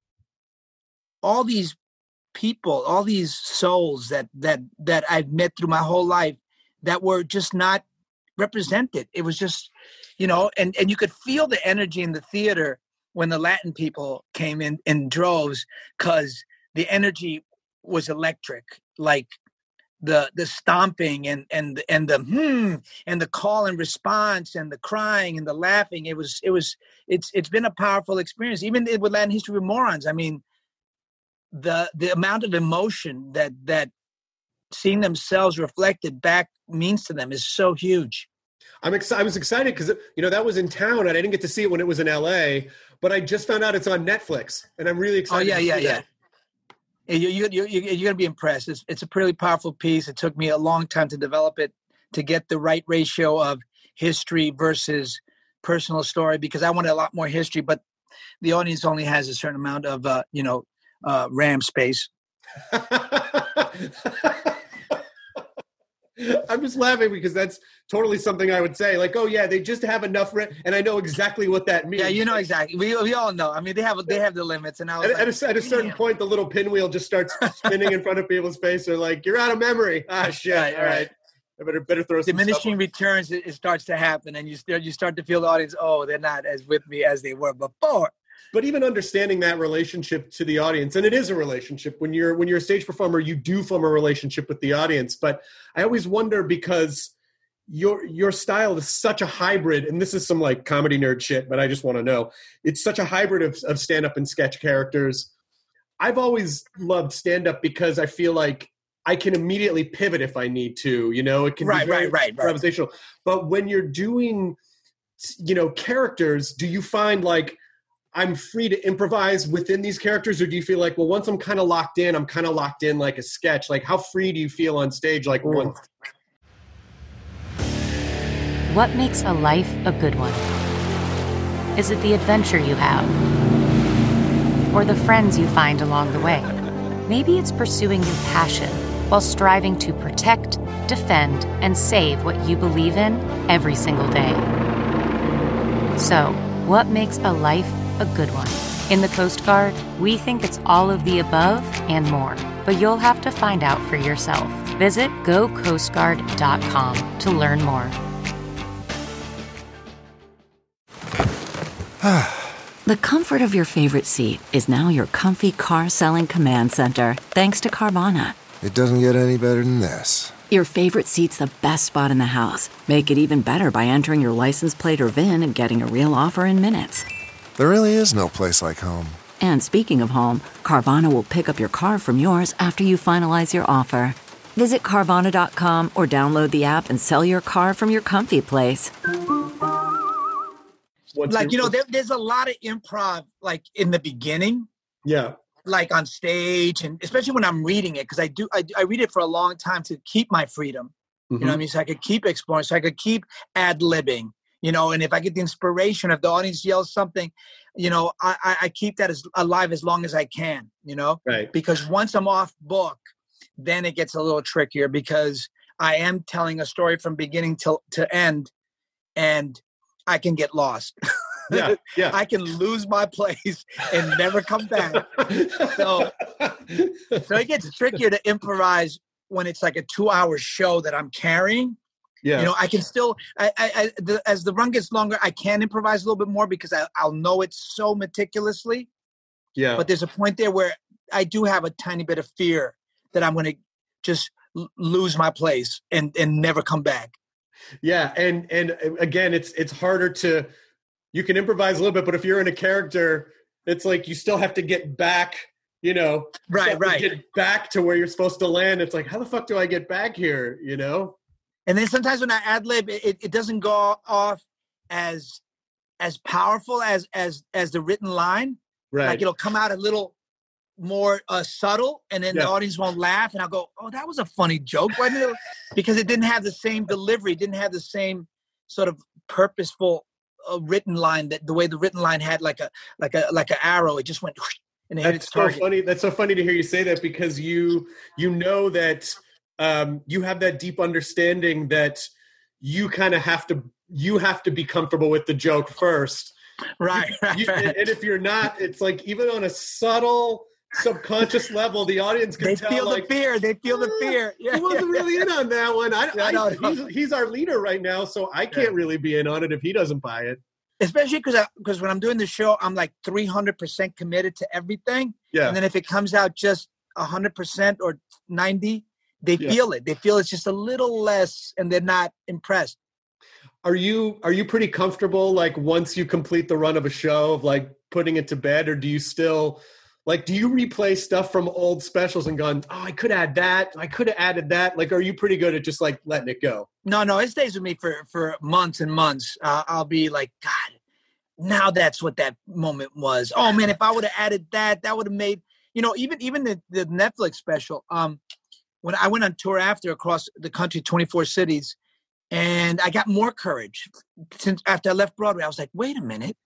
S5: all these people, all these souls that that that I've met through my whole life that were just not represented. It was just, you know, and, and you could feel the energy in the theater when the Latin people came in in droves because the energy was electric. Like the the stomping and and and the hmm and the call and response and the crying and the laughing. It was it was it's it's been a powerful experience. Even with Latin History with Morons, I mean, the the amount of emotion that that seeing themselves reflected back means to them is so huge.
S3: I'm ex- I was excited because, you know, that was in town and I didn't get to see it when it was in L A, but I just found out it's on Netflix and I'm really excited.
S5: Oh, yeah,
S3: to see
S5: yeah,
S3: that.
S5: yeah. You, you, you, you're going to be impressed. It's, it's a pretty powerful piece. It took me a long time to develop it, to get the right ratio of history versus personal story, because I wanted a lot more history, but the audience only has a certain amount of, uh, you know, uh, RAM space.
S3: I'm just laughing because that's totally something I would say. Like, oh yeah, they just have enough rent, and I know exactly what that means.
S5: Yeah, you know exactly. We we all know. I mean, they have they have the limits, and I was
S3: at,
S5: like,
S3: at, a, at a certain
S5: damn.
S3: point, the little pinwheel just starts spinning in front of people's face. They're like, "You're out of memory." Ah, shit.
S5: Right,
S3: all right. I better better throw some
S5: diminishing returns. It, it starts to happen, and you start you start to feel the audience. Oh, they're not as with me as they were before.
S3: But even understanding that relationship to the audience, and it is a relationship. When you're when you're a stage performer, you do form a relationship with the audience. But I always wonder because your your style is such a hybrid, and this is some like comedy nerd shit, but I just want to know. It's such a hybrid of, of stand-up and sketch characters. I've always loved stand-up because I feel like I can immediately pivot if I need to. You know, it can
S5: right,
S3: be very
S5: right, right,
S3: improvisational. Right. But when you're doing, you know, characters, do you find like I'm free to improvise within these characters, or do you feel like, well, once I'm kind of locked in, I'm kind of locked in like a sketch? Like, how free do you feel on stage? Like, one.
S1: What makes a life a good one? Is it the adventure you have? Or the friends you find along the way? Maybe it's pursuing your passion while striving to protect, defend, and save what you believe in every single day. So, what makes a life a good one? In the Coast Guard, we think it's all of the above and more, but you'll have to find out for yourself. Visit go coast guard dot com to learn more.
S11: The comfort of your favorite seat is now your comfy car selling command center, thanks to Carvana.
S13: It doesn't get any better than this.
S11: Your favorite seat's the best spot in the house. Make it even better by entering your license plate or V I N and getting a real offer in minutes.
S13: There really is no place like home.
S11: And speaking of home, Carvana will pick up your car from yours after you finalize your offer. Visit Carvana dot com or download the app and sell your car from your comfy place.
S3: once
S5: like, you know, there, there's a lot of improv, like in the beginning.
S3: Yeah.
S5: Like on stage, and especially when I'm reading it, because I do, I, I read it for a long time to keep my freedom. Mm-hmm. You know what I mean? So I could keep exploring, so I could keep ad-libbing, you know, and if I get the inspiration, if the audience yells something, you know, I, I, I keep that as alive as long as I can, you know?
S3: Right.
S5: Because once I'm off book, then it gets a little trickier because I am telling a story from beginning till to end, and I can get lost.
S3: Yeah, yeah.
S5: I can lose my place and never come back. So, so it gets trickier to improvise when it's like a two-hour show that I'm carrying.
S3: Yeah.
S5: You know, I can still, I, I, I the, as the run gets longer, I can improvise a little bit more because I, I'll know it so meticulously.
S3: Yeah.
S5: But there's a point there where I do have a tiny bit of fear that I'm going to just l- lose my place and, and never come back.
S3: Yeah. And, and again, it's, it's harder to, you can improvise a little bit, but if you're in a character, it's like you still have to get back, you know,
S5: right, right.
S3: get back to where you're supposed to land. It's like, how the fuck do I get back here, you know?
S5: And then sometimes when I ad-lib, it, it doesn't go off as as powerful as as as the written line.
S3: Right.
S5: Like it'll come out a little more uh, subtle, and then
S3: yeah.
S5: the audience won't laugh, and I'll go, "Oh, that was a funny joke," wasn't it? Because it didn't have the same delivery, it didn't have the same sort of purposeful uh, written line that the way the written line had like a like a like an arrow. It just went whoosh, and it hit its target.
S3: That's so funny. That's so funny to hear you say that because you you know that. Um, you have that deep understanding that you kind of have to you have to be comfortable with the joke first,
S5: right? right,
S3: you,
S5: right.
S3: And, and if you're not, it's like even on a subtle subconscious level, the audience can
S5: they
S3: tell.
S5: Feel
S3: like,
S5: the fear. They feel the fear. Yeah,
S3: he wasn't
S5: yeah,
S3: really
S5: yeah.
S3: in on that one. I,
S5: yeah,
S3: I,
S5: no, no.
S3: He's, he's our leader right now, so I can't
S5: yeah.
S3: really be in on it if he doesn't buy it.
S5: Especially because because when I'm doing the show, I'm like three hundred percent committed to everything.
S3: Yeah.
S5: And then if it comes out just one hundred percent or ninety, they
S3: yeah.
S5: feel it. They feel it's just a little less, and they're not impressed.
S3: Are you are you pretty comfortable, like, once you complete the run of a show, of, like, putting it to bed? Or do you still, like, do you replay stuff from old specials and gone, oh, I could add that, I could have added that? Like, are you pretty good at just, like, letting it go?
S5: No, no, it stays with me for, for months and months. Uh, I'll be like, God, now that's what that moment was. Oh, man, if I would have added that, that would have made, you know, even even the, the Netflix special, um, when I went on tour after across the country, twenty-four cities, and I got more courage since after I left Broadway. I was like, wait a minute,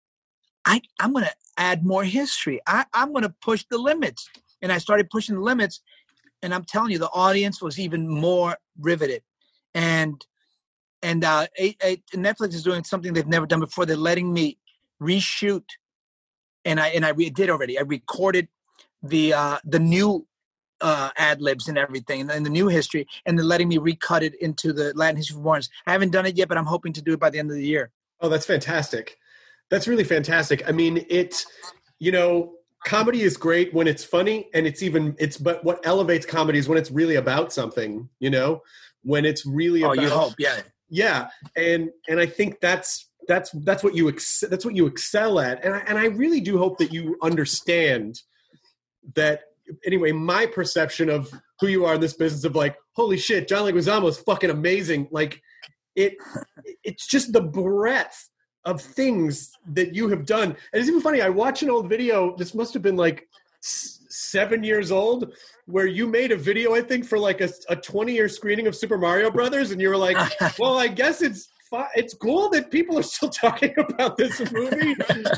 S5: I, I'm going to add more history. I, I'm going to push the limits. And I started pushing the limits, and I'm telling you, the audience was even more riveted. And and uh, a, a, Netflix is doing something they've never done before. They're letting me reshoot, and I and I re- did already. I recorded the uh, the new uh, ad libs and everything, and, and the new history, and they're letting me recut it into the Latin History for Foreigners. I haven't done it yet, but I'm hoping to do it by the end of the year.
S3: Oh, that's fantastic. That's really fantastic. I mean, it, you know, comedy is great when it's funny, and it's even, it's, but what elevates comedy is when it's really about something, you know, when it's really
S5: oh,
S3: about.
S5: You hope, yeah.
S3: Yeah. And, and I think that's, that's, that's what you, ex- that's what you excel at. And I, and I really do hope that you understand that. Anyway, my perception of who you are in this business of, like, holy shit, John Leguizamo is fucking amazing. Like, it, it's just the breadth of things that you have done. And it's even funny. I watched an old video. This must have been like s- seven years old, where you made a video, I think, for like a, a twenty year screening of Super Mario Brothers. And you were like, well, I guess it's it's cool that people are still talking about this movie.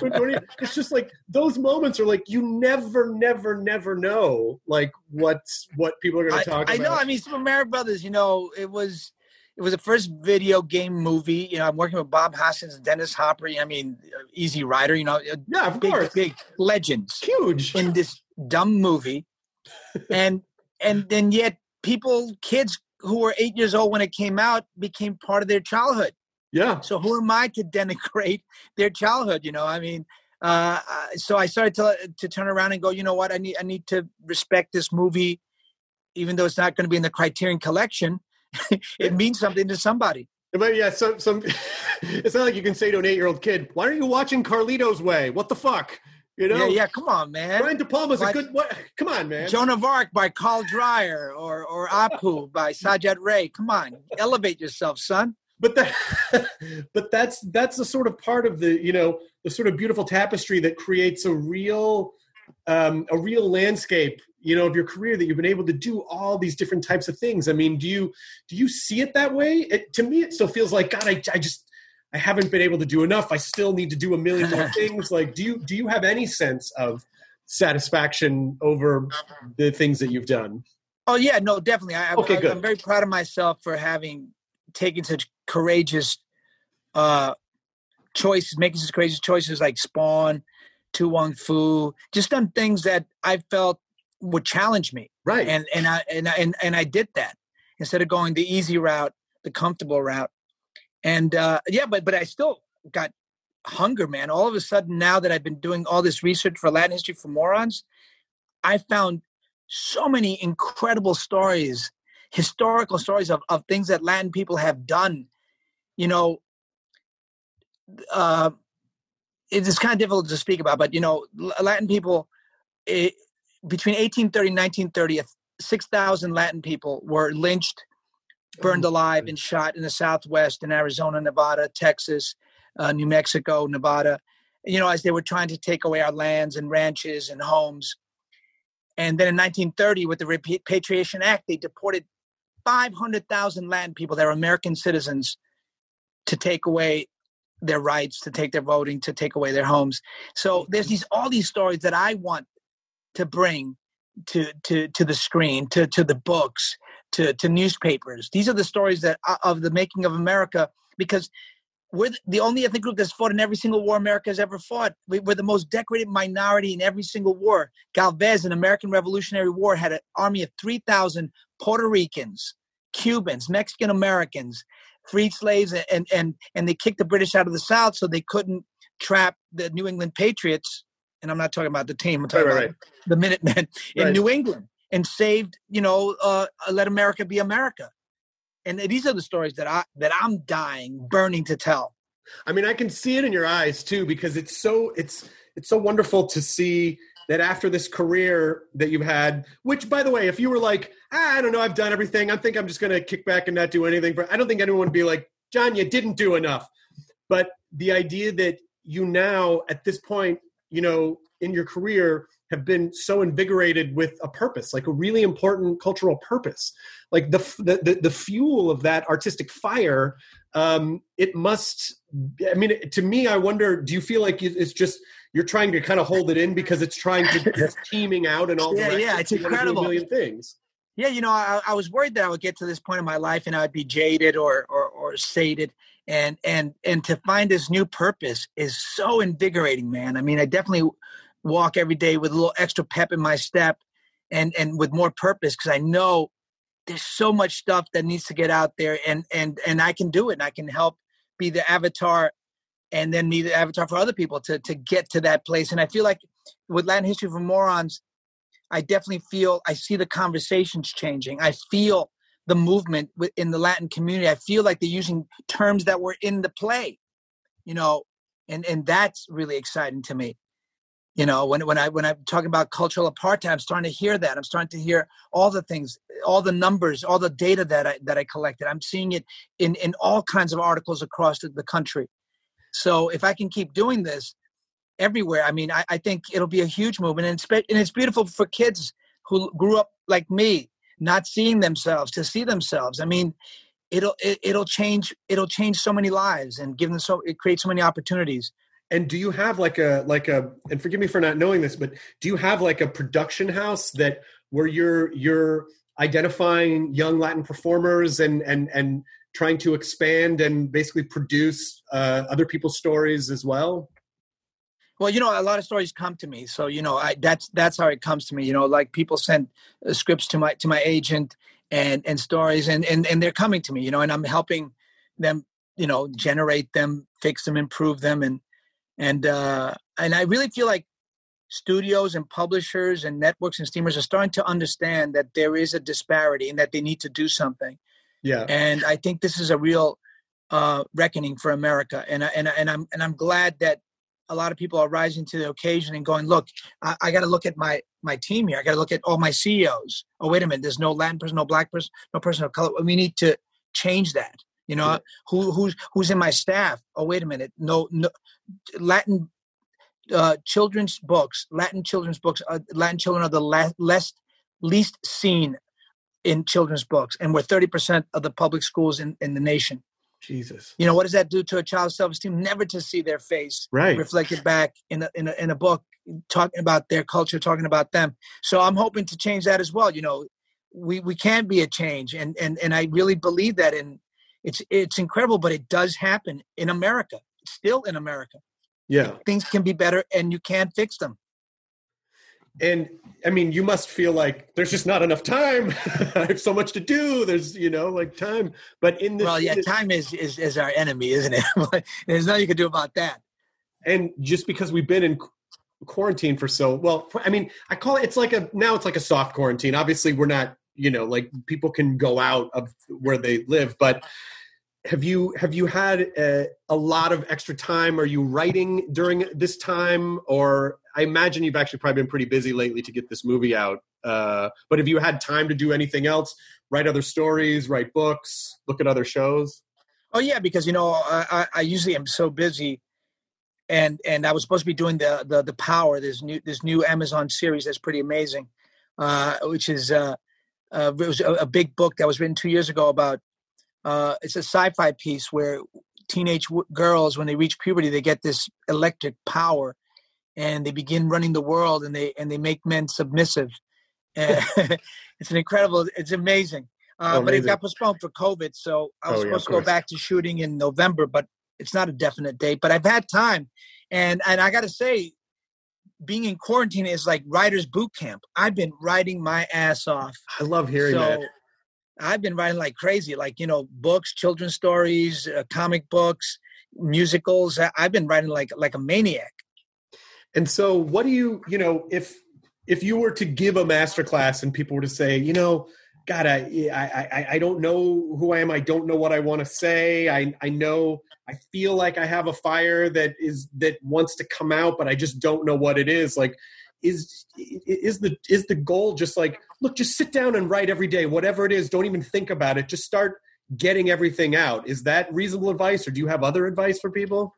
S3: It's just like those moments are like, you never, never, never know, like, what's what people are going to talk
S5: I,
S3: about.
S5: I know. I mean, Super Mario Brothers, you know, it was it was the first video game movie. You know, I'm working with Bob Hoskins and Dennis Hopper. I mean, Easy Rider, you know.
S3: Yeah, of
S5: big,
S3: course.
S5: Big legends.
S3: Huge.
S5: In this dumb movie. and and then yet people, kids who were eight years old when it came out, became part of their childhood.
S3: Yeah.
S5: So who am I to denigrate their childhood? You know, I mean, uh, so I started to to turn around and go, you know what? I need I need to respect this movie, even though it's not going to be in the Criterion Collection. It means something to somebody.
S3: But yeah, so some. It's not like you can say to an eight-year-old kid, "Why aren't you watching Carlito's Way? What the fuck?" You know?
S5: Yeah, yeah. Come on, man.
S3: Brian De Palma's
S5: like,
S3: a good. What? Come on, man.
S5: Joan of Arc by Carl Dreyer, or or Apu by Sajat Ray. Come on, elevate yourself, son.
S3: but that, but that's that's the sort of part of the, you know, the sort of beautiful tapestry that creates a real, um, a real landscape, you know, of your career, that you've been able to do all these different types of things. I mean, do you do you see it that way? It, to me, it still feels like, God, I, I just I haven't been able to do enough. I still need to do a million more things. Like, do you do you have any sense of satisfaction over the things that you've done?
S5: Oh yeah, no, definitely. I,
S3: okay,
S5: I,
S3: good.
S5: I'm very proud of myself for having taken such courageous uh, choices, making such courageous choices like Spawn, To Wong Fu, just done things that I felt would challenge me.
S3: Right.
S5: And and I and and and I did that instead of going the easy route, the comfortable route. And uh, yeah, but but I still got hunger, man. All of a sudden, now that I've been doing all this research for Latin History for Morons, I found so many incredible stories, historical stories of, of things that Latin people have done. You know, uh, it's kind of difficult to speak about, but, you know, Latin people, it, between eighteen thirty and nineteen thirty, six thousand Latin people were lynched, burned alive, and shot in the Southwest, in Arizona, Nevada, Texas, uh, New Mexico, Nevada, you know, as they were trying to take away our lands and ranches and homes. And then in nineteen thirty, with the Repatriation Act, they deported five hundred thousand Latin people that were American citizens to take away their rights, to take their voting, to take away their homes. So there's these all these stories that I want to bring to to to the screen, to to the books, to to newspapers. These are the stories that of the making of America, because we're the only ethnic group that's fought in every single war America has ever fought. We, we're the most decorated minority in every single war. Galvez, in American Revolutionary War, had an army of three thousand Puerto Ricans, Cubans, Mexican Americans, freed slaves, and and and they kicked the British out of the South so they couldn't trap the New England Patriots. And I'm not talking about the team. I'm talking right, right, about right. the Minutemen in right. New England, and saved, you know, uh, let America be America. And these are the stories that I that I'm dying, burning to tell.
S3: I mean, I can see it in your eyes too, because it's so it's it's so wonderful to see that after this career that you've had, which, by the way, if you were like, ah, I don't know, I've done everything, I think I'm just going to kick back and not do anything. I don't think anyone would be like, John, you didn't do enough. But the idea that you now, at this point, you know, in your career, have been so invigorated with a purpose, like a really important cultural purpose, like the the the fuel of that artistic fire. Um, it must. I mean, to me, I wonder. Do you feel like it's just you're trying to kind of hold it in because it's trying to it's teaming out and all?
S5: Yeah, yeah, it's incredible.
S3: A million things.
S5: Yeah, you know, I, I was worried that I would get to this point in my life and I would be jaded or or, or sated. And and and to find this new purpose is so invigorating, man. I mean, I definitely walk every day with a little extra pep in my step and, and with more purpose, because I know there's so much stuff that needs to get out there, and, and, and I can do it, and I can help be the avatar and then be the avatar for other people to, to get to that place. And I feel like with Latin History for Morons, I definitely feel, I see the conversations changing. I feel the movement in the Latin community. I feel like they're using terms that were in the play, you know, and, and that's really exciting to me. You know, when when I when I'm talking about cultural apartheid, I'm starting to hear that. I'm starting to hear all the things, all the numbers, all the data that I that I collected. I'm seeing it in, in all kinds of articles across the, the country. So if I can keep doing this everywhere, I mean, I, I think it'll be a huge movement, and it's and it's beautiful for kids who grew up like me, not seeing themselves, to see themselves. I mean, it'll it, it'll change it'll change so many lives and give them so it creates so many opportunities.
S3: And do you have like a, like a, and forgive me for not knowing this, but do you have like a production house that where you're, you're identifying young Latin performers and, and, and trying to expand and basically produce uh, other people's stories as well?
S5: Well, you know, a lot of stories come to me. So, you know, I, that's, that's how it comes to me. You know, like people send uh, scripts to my, to my agent and, and stories and, and, and they're coming to me, you know, and I'm helping them, you know, generate them, fix them, improve them. And, And uh, and I really feel like studios and publishers and networks and streamers are starting to understand that there is a disparity and that they need to do something.
S3: Yeah.
S5: And I think this is a real uh, reckoning for America. And I, and I, and I'm and I'm glad that a lot of people are rising to the occasion and going, look, I, I got to look at my my team here. I got to look at all my C E Os. Oh, wait a minute. There's no Latin person, no Black person, no person of color. We need to change that. You know,
S3: yeah.
S5: who who's who's in my staff? Oh, wait a minute. No, no, Latin uh, children's books, Latin children's books, uh, Latin children are the la- less least seen in children's books, and we're thirty percent of the public schools in, in the nation.
S3: Jesus.
S5: You know, what does that do to a child's self-esteem? Never to see their face
S3: right.
S5: reflected back in a, in a, in a book talking about their culture, talking about them. So I'm hoping to change that as well. You know, we, we can be a change. And, and, and I really believe that. And it's, it's incredible, but it does happen in America, still in America.
S3: Yeah.
S5: Things can be better and you can't fix them.
S3: And I mean, you must feel like there's just not enough time. I have so much to do. There's, you know, like time. But in this,
S5: well, yeah, time is, is is our enemy, isn't it? There's nothing you can do about that.
S3: And just because we've been in quarantine for so well, I mean, I call it. It's like a now it's like a soft quarantine. Obviously, we're not, you know, like people can go out of where they live, but. Have you have you had a, a lot of extra time? Are you writing during this time? Or I imagine you've actually probably been pretty busy lately to get this movie out. Uh, but have you had time to do anything else? Write other stories, write books, look at other shows?
S5: Oh, yeah, because, you know, I, I usually am so busy. And and I was supposed to be doing the the, the Power, this new, this new Amazon series that's pretty amazing, uh, which is uh, uh, it was a, a big book that was written two years ago about Uh, it's a sci-fi piece where teenage w- girls, when they reach puberty, they get this electric power, and they begin running the world, and they and they make men submissive. It's an incredible, it's amazing. Uh,
S3: oh,
S5: but
S3: amazing.
S5: it got postponed for COVID, so I was
S3: oh,
S5: supposed
S3: yeah,
S5: to go back to shooting in November, but it's not a definite date. But I've had time, and and I got to say, being in quarantine is like writer's boot camp. I've been writing my ass off.
S3: I love hearing
S5: so,
S3: that.
S5: I've been writing like crazy, like, you know, books, children's stories, uh, comic books, musicals. I've been writing like like a maniac.
S3: And so what do you, you know, if if you were to give a masterclass and people were to say, you know, God, I I I don't know who I am. I don't know what I want to say. I I know I feel like I have a fire that is that wants to come out, but I just don't know what it is. Like, is is the is the goal just like, look, just sit down and write every day, whatever it is, don't even think about it, just start getting everything out? Is that reasonable advice, or do you have other advice for people?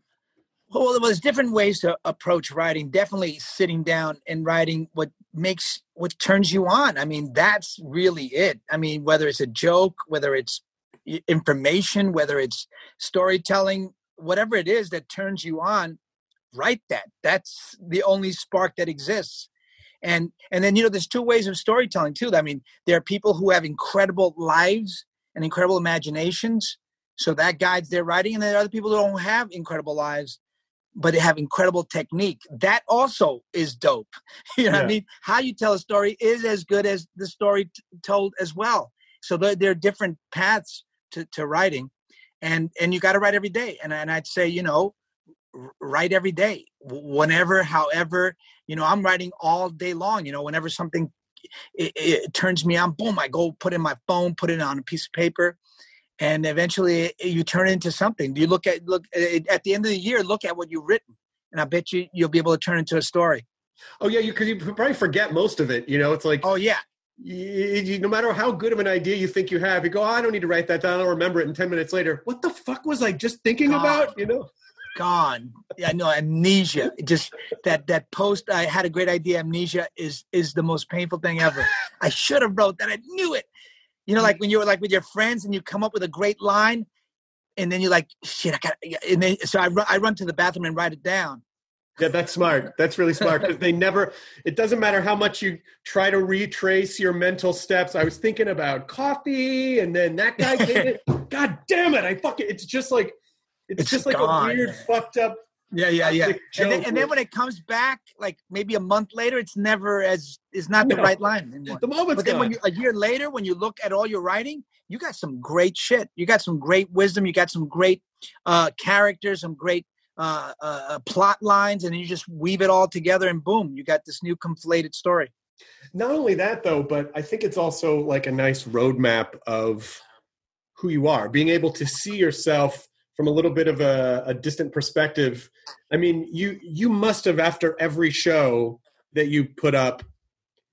S5: Well, there's different ways to approach writing. Definitely sitting down and writing what makes what turns you on. I mean, that's really it. I mean, whether it's a joke, whether it's information, whether it's storytelling, whatever it is that turns you on, write that. That's the only spark that exists. And and then, you know, there's two ways of storytelling too. I mean, there are people who have incredible lives and incredible imaginations, so that guides their writing. And there are other people who don't have incredible lives, but they have incredible technique. That also is dope. You know yeah. what I mean? How you tell a story is as good as the story t- told as well. So there, there are different paths to, to writing, and and you got to write every day. And and I'd say, you know, write every day, whenever, however, you know, I'm writing all day long. You know, whenever something it, it turns me on, boom, I go put it in my phone, put it on a piece of paper, and eventually you turn it into something. You look at look at the end of the year, look at what you've written, and I bet you you'll be able to turn it into a story.
S3: Oh yeah, because you, you probably forget most of it. You know, it's like,
S5: oh yeah.
S3: You, you, no matter how good of an idea you think you have, you go, oh, I don't need to write that down. I'll remember it. And ten minutes later, what the fuck was I just thinking
S5: Gone.
S3: about? You know,
S5: gone. Yeah, no, amnesia. Just that that post. I had a great idea. Amnesia is is the most painful thing ever. I should have wrote that. I knew it. You know, like when you were like with your friends and you come up with a great line, and then you're like, shit, I got. And then so I run, I run to the bathroom and write it down.
S3: Yeah, that's smart. That's really smart, because they never, it doesn't matter how much you try to retrace your mental steps. I was thinking about coffee, and then that guy did it. God damn it. I fucking, it's just like, it's, it's just like gone. A weird, fucked up.
S5: Yeah, yeah, yeah. And then, and then when it comes back, like maybe a month later, it's never as, it's not the no. right line anymore.
S3: The moment's
S5: But then
S3: gone.
S5: when you, a year later, when you look at all your writing, you got some great shit. You got some great wisdom. You got some great uh, characters, some great Uh, uh, plot lines, and you just weave it all together, and boom, you got this new conflated story.
S3: Not only that, though, but I think it's also like a nice roadmap of who you are, being able to see yourself from a little bit of a, a distant perspective. I mean, you you must have, after every show that you put up,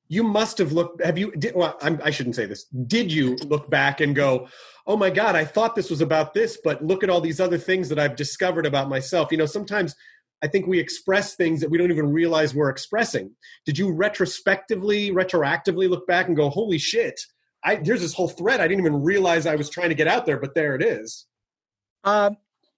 S3: you must have looked, have you, did, well, I'm, I shouldn't say this. Did you look back and go, oh my God, I thought this was about this, but look at all these other things that I've discovered about myself. You know, sometimes I think we express things that we don't even realize we're expressing. Did you retrospectively, retroactively look back and go, holy shit, I, there's this whole thread I didn't even realize I was trying to get out there, but there it is.
S5: Um,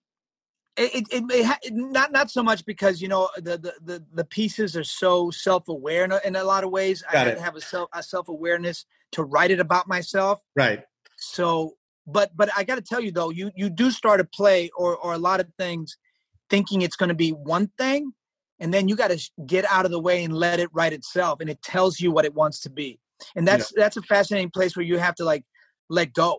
S5: It, it, it, it not not so much because, you know, the the the, the pieces are so self-aware in a, in a lot of ways.
S3: Got
S5: I had
S3: it.
S5: to have a self a self-awareness to write it about myself.
S3: Right.
S5: So, but but I got to tell you though, you you do start a play or or a lot of things thinking it's going to be one thing, and then you got to get out of the way and let it write itself, and it tells you what it wants to be. And that's yeah. that's a fascinating place where you have to like let go.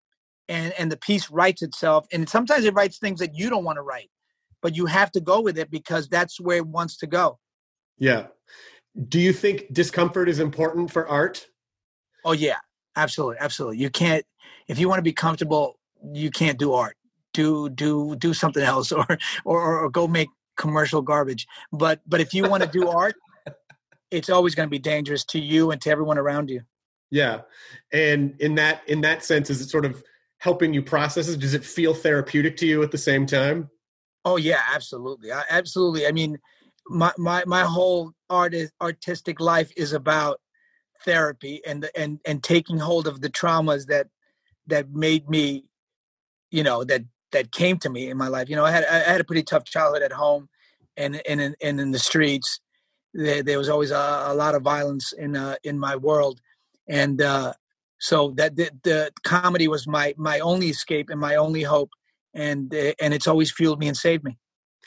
S5: And and the piece writes itself. And sometimes it writes things that you don't want to write, but you have to go with it because that's where it wants to go.
S3: Yeah. Do you think discomfort is important for art?
S5: Oh, yeah, absolutely. Absolutely. You can't, if you want to be comfortable, you can't do art. Do, do, do something else or, or, or go make commercial garbage. But, but if you want to do art, it's always going to be dangerous to you and to everyone around you.
S3: Yeah. And in that, in that sense, is it sort of helping you process it? Does it feel therapeutic to you at the same time?
S5: Oh yeah, absolutely. I, absolutely. I mean, my, my, my whole art artistic life is about therapy and, and, and taking hold of the traumas that, that made me, you know, that, that came to me in my life. You know, I had, I had a pretty tough childhood at home and, and, and, and in the streets. There, there was always a, a lot of violence in, uh, in my world. And, uh, So that the, the comedy was my my only escape and my only hope, and uh, and it's always fueled me and saved me.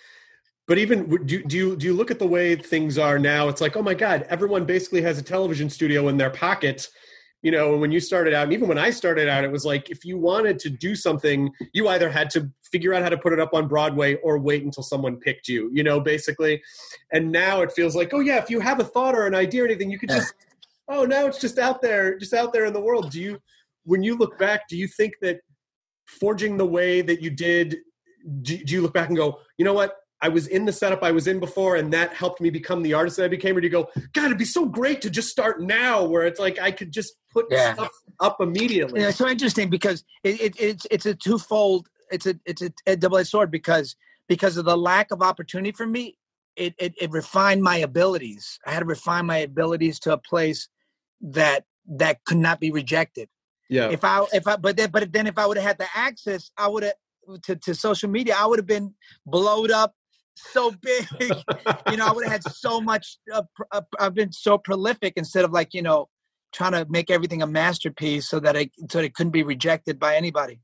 S3: But even do do you do you look at the way things are now? It's like, oh my God, everyone basically has a television studio in their pocket. You know, when you started out, and even when I started out, it was like if you wanted to do something, you either had to figure out how to put it up on Broadway or wait until someone picked you. You know, basically. And now it feels like, oh yeah, if you have a thought or an idea or anything, you could just. Oh, now it's just out there, just out there in the world. Do you, when you look back, do you think that forging the way that you did, do, do you look back and go, you know what? I was in the setup I was in before, and that helped me become the artist that I became? Or do you go, God, it'd be so great to just start now where it's like I could just put yeah. stuff up immediately?
S5: Yeah, it's so interesting because it, it, it's it's a twofold, it's a it's a, a double-edged sword because because of the lack of opportunity for me, it, it it refined my abilities. I had to refine my abilities to a place that that could not be rejected.
S3: Yeah.
S5: If I if I but then but then if I would have had the access, I would have to, to social media, I would have been blowed up so big. You know, I would have had so much. Uh, uh, I've been so prolific instead of like you know trying to make everything a masterpiece so that it so that it couldn't be rejected by anybody.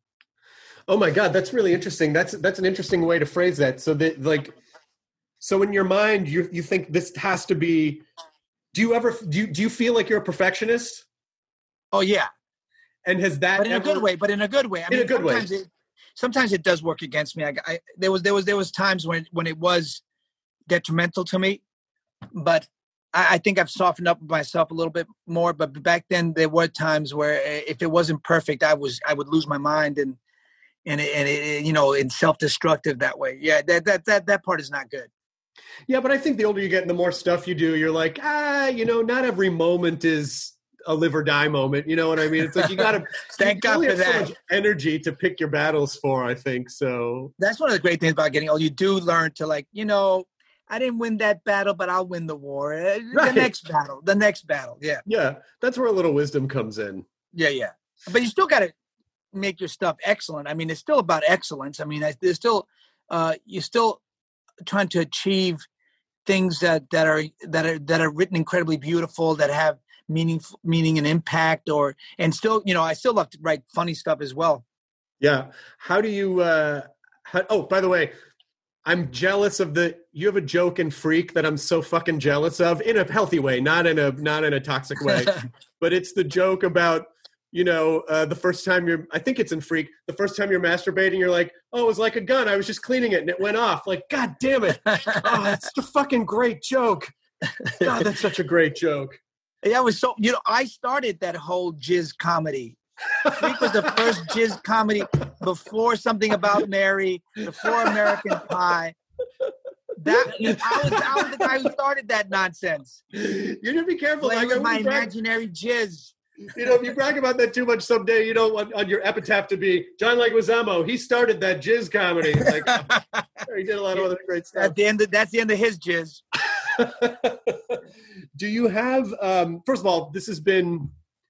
S3: Oh my God, that's really interesting. That's that's an interesting way to phrase that. So that like, so in your mind, you you think this has to be. Do you ever do you, do you feel like you're a perfectionist?
S5: Oh yeah.
S3: And has that
S5: But in
S3: ever,
S5: a good way, but in a good way. I
S3: in
S5: mean,
S3: a good
S5: sometimes
S3: way.
S5: It, sometimes it does work against me. I, I there was there was there was times when when it was detrimental to me, but I, I think I've softened up myself a little bit more. But back then there were times where if it wasn't perfect, I was I would lose my mind and and it, and it, you know, and self-destructive that way. Yeah, that that that that part is not good.
S3: Yeah, but I think the older you get and the more stuff you do, you're like, ah, you know, not every moment is a live or die moment. You know what I mean? It's like you got to
S5: thank
S3: you
S5: God
S3: really
S5: for
S3: have
S5: that.
S3: so much energy to pick your battles for, I think. So
S5: that's one of the great things about getting old. You do learn to like, you know, I didn't win that battle, but I'll win the war. Right. The next battle, the next battle. Yeah.
S3: Yeah. That's where a little wisdom comes in.
S5: Yeah. Yeah. But you still got to make your stuff excellent. I mean, it's still about excellence. I mean, there's still, uh, you're still trying to achieve things that, that are, that are, that are written incredibly beautiful, that have meaning, meaning and impact or, and still, you know, I still love to write funny stuff as well.
S3: Yeah. How do you, uh, how, oh, by the way, I'm jealous of the, you have a joke in Freak that I'm so fucking jealous of in a healthy way, not in a, not in a toxic way, but it's the joke about, you know, uh, the first time you're, I think it's in Freak, the first time you're masturbating, you're like, oh, it was like a gun. I was just cleaning it and it went off. Like, God damn it. Oh, that's such a fucking great joke. God, that's such a great joke.
S5: Yeah, it was so, you know, I started that whole jizz comedy. Freak was the first jizz comedy before Something About Mary, before American Pie. That I was, I was the guy who started that nonsense.
S3: You're gonna be careful.
S5: Playing
S3: Like,
S5: with my
S3: brag,
S5: imaginary jizz.
S3: You know, if you brag about that too much someday, you don't want on your epitaph to be John Leguizamo. He started that jizz comedy. Like, he did a lot of other great stuff.
S5: At the end, of, that's the end of his jizz.
S3: Do you have? Um, first of all, this has been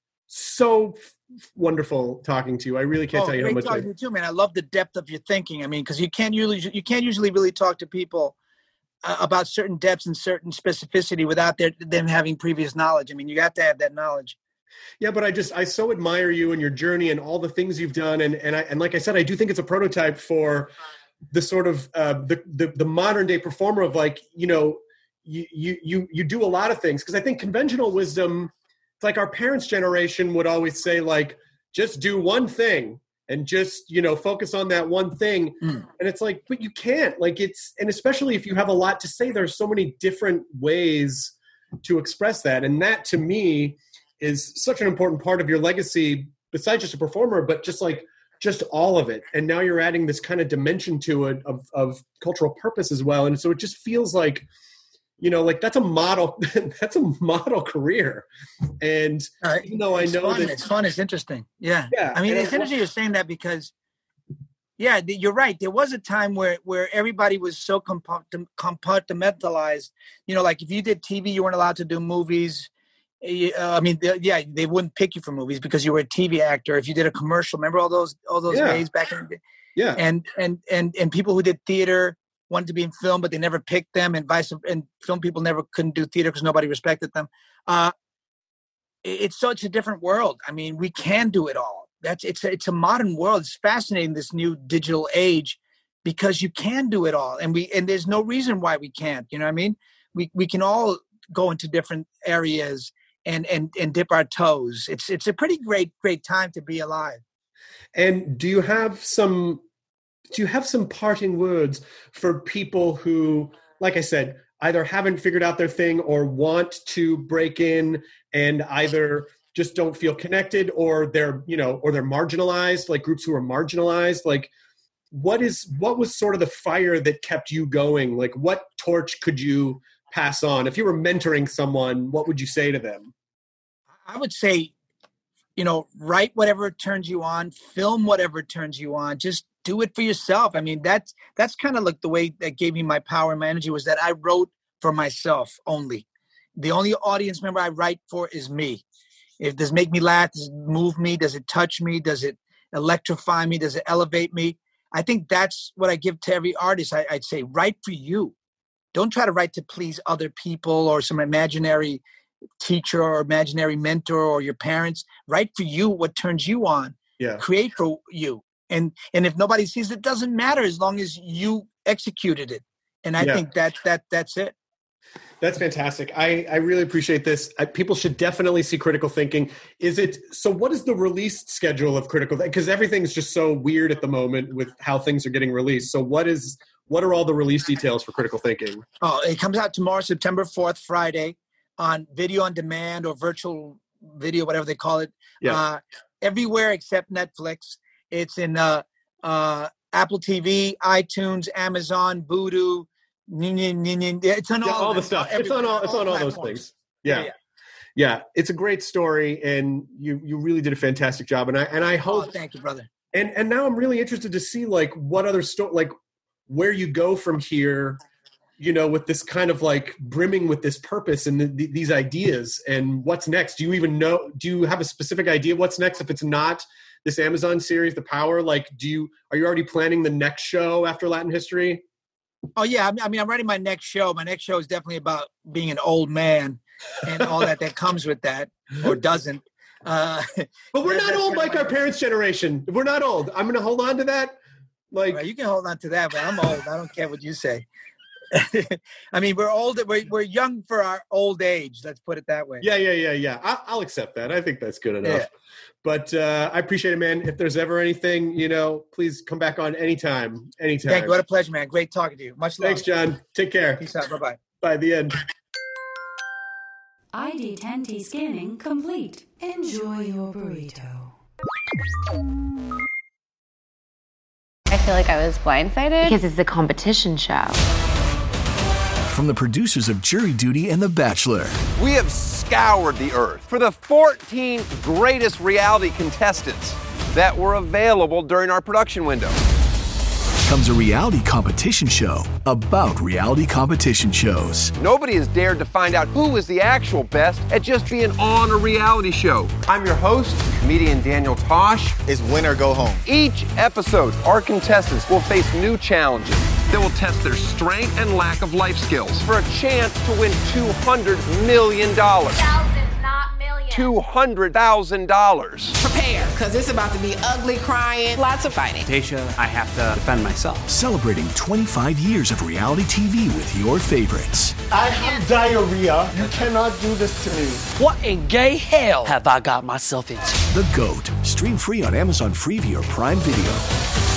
S3: so wonderful talking to you. I really can't
S5: oh,
S3: tell you how much.
S5: Great talking to you too, man. I love the depth of your thinking. I mean, because you can't usually you can't usually really talk to people uh, about certain depths and certain specificity without their, them having previous knowledge. I mean, you got to have that knowledge.
S3: Yeah, but I just I so admire you and your journey and all the things you've done, and and I and like I said, I do think it's a prototype for the sort of uh, the, the the modern day performer of, like, you know, you you you you do a lot of things, because I think conventional wisdom, it's like our parents' generation would always say, like, just do one thing and just, you know, focus on that one thing. Mm. And it's like, but you can't, like, it's, and especially if you have a lot to say, there's so many different ways to express that. And that, to me, is such an important part of your legacy, besides just a performer, but just like, just all of it. And now you're adding this kind of dimension to it of, of cultural purpose as well. And so it just feels like, you know, like that's a model, that's a model career. And
S5: uh,
S3: even though I know
S5: fun.
S3: that
S5: it's fun, it's interesing. Yeah.
S3: Yeah.
S5: I mean,
S3: and
S5: it's interesting you're saying that, because yeah, you're right. There was a time where, where everybody was so compartmentalized, you know, like if you did T V, you weren't allowed to do movies. Uh, I mean, they, yeah, they wouldn't pick you for movies because you were a T V actor. If you did a commercial, remember all those, all those
S3: yeah.
S5: days back in the day?
S3: Yeah.
S5: And, and, and, and people who did theater wanted to be in film, but they never picked them, and vice and film people never couldn't do theater because nobody respected them. Uh, it's such a different world. I mean, we can do it all. That's it's a, it's a modern world. It's fascinating, this new digital age, because you can do it all, and we and there's no reason why we can't. You know what I mean? We we can all go into different areas and and and dip our toes. It's it's a pretty great great time to be alive.
S3: And do you have some? Do you have some parting words for people who, like I said, either haven't figured out their thing or want to break in and either just don't feel connected, or they're, you know, or they're marginalized, like groups who are marginalized? Like, what is, what was sort of the fire that kept you going? Like, what torch could you pass on? If you were mentoring someone, what would you say to them?
S5: I would say, you know, write whatever turns you on, film whatever turns you on, just do it for yourself. I mean, that's that's kind of like the way that gave me my power and my energy, was that I wrote for myself only. The only audience member I write for is me. If does it make me laugh, does it move me, does it touch me, does it electrify me, does it elevate me? I think that's what I give to every artist. I, I'd say, write for you. Don't try to write to please other people or some imaginary teacher or imaginary mentor or your parents. Write for you what turns you on.
S3: Yeah.
S5: Create for you. And and if nobody sees it, it doesn't matter, as long as you executed it. And I yeah. think that that that's it.
S3: That's fantastic. I, I really appreciate this. I, people should definitely see Critical Thinking. Is it so? What is the release schedule of Critical Thinking? Because everything's just so weird at the moment with how things are getting released. So what is what are all the release details for Critical Thinking?
S5: Oh, it comes out tomorrow, September fourth, Friday, on video on demand or virtual video, whatever they call it.
S3: Yeah.
S5: Uh, everywhere except Netflix. It's in uh, uh, Apple T V, iTunes, Amazon, Vudu. It's on all,
S3: yeah, all the stuff. It's on all. It's all on all those things. Yeah. yeah, yeah. It's a great story, and you you really did a fantastic job. And I and I hope.
S5: Oh, thank you, brother.
S3: And and now I'm really interested to see like what other story, like where you go from here. You know, with this kind of like brimming with this purpose and the, the, these ideas, and what's next? Do you even know? Do you have a specific idea what's next? If it's not this Amazon series, The Power, like, do you, are you already planning the next show after Latin History?
S5: Oh yeah. I mean, I'm writing my next show. My next show is definitely about being an old man and all that, that comes with that, or doesn't. Uh,
S3: but we're not old like our parents' generation. We're not old. I'm going to hold on to that. Like,
S5: well, you can hold on to that, but I'm old. I don't care what you say. I mean, we're old. We're, we're young for our old age. Let's put it that way.
S3: Yeah, yeah, yeah, yeah. I, I'll accept that. I think that's good enough. Yeah. But uh, I appreciate it, man. If there's ever anything, you know, please come back on anytime. Anytime.
S5: Thank you. What a pleasure, man. Great talking to you. Much love.
S3: Thanks, John. Take care.
S5: Peace out. Bye-bye.
S3: Bye. The end.
S4: I D ten T scanning complete. Enjoy your burrito.
S14: I feel like I was blindsided because it's a competition show. from the producers of Jury Duty and The Bachelor.
S15: We have scoured the earth for the fourteen greatest reality contestants that were available during our production window.
S14: Comes a reality competition show about reality competition shows.
S15: Nobody has dared to find out who is the actual best at just being on a reality show. I'm your host, comedian Daniel Tosh.
S16: It's win or go home.
S15: Each episode, our contestants will face new challenges that will test their strength and lack of life skills for a chance to win two hundred million dollars.
S17: Thousands, not millions.
S15: two hundred thousand dollars.
S18: Prepare, because it's about to be ugly, crying, lots of fighting.
S19: Tasha, I have to defend myself.
S14: Celebrating twenty-five years of reality T V with your favorites.
S20: I have diarrhea. You cannot do this to me.
S19: What in gay hell have I got myself into?
S14: The GOAT. Stream free on Amazon Freevee or Prime Video.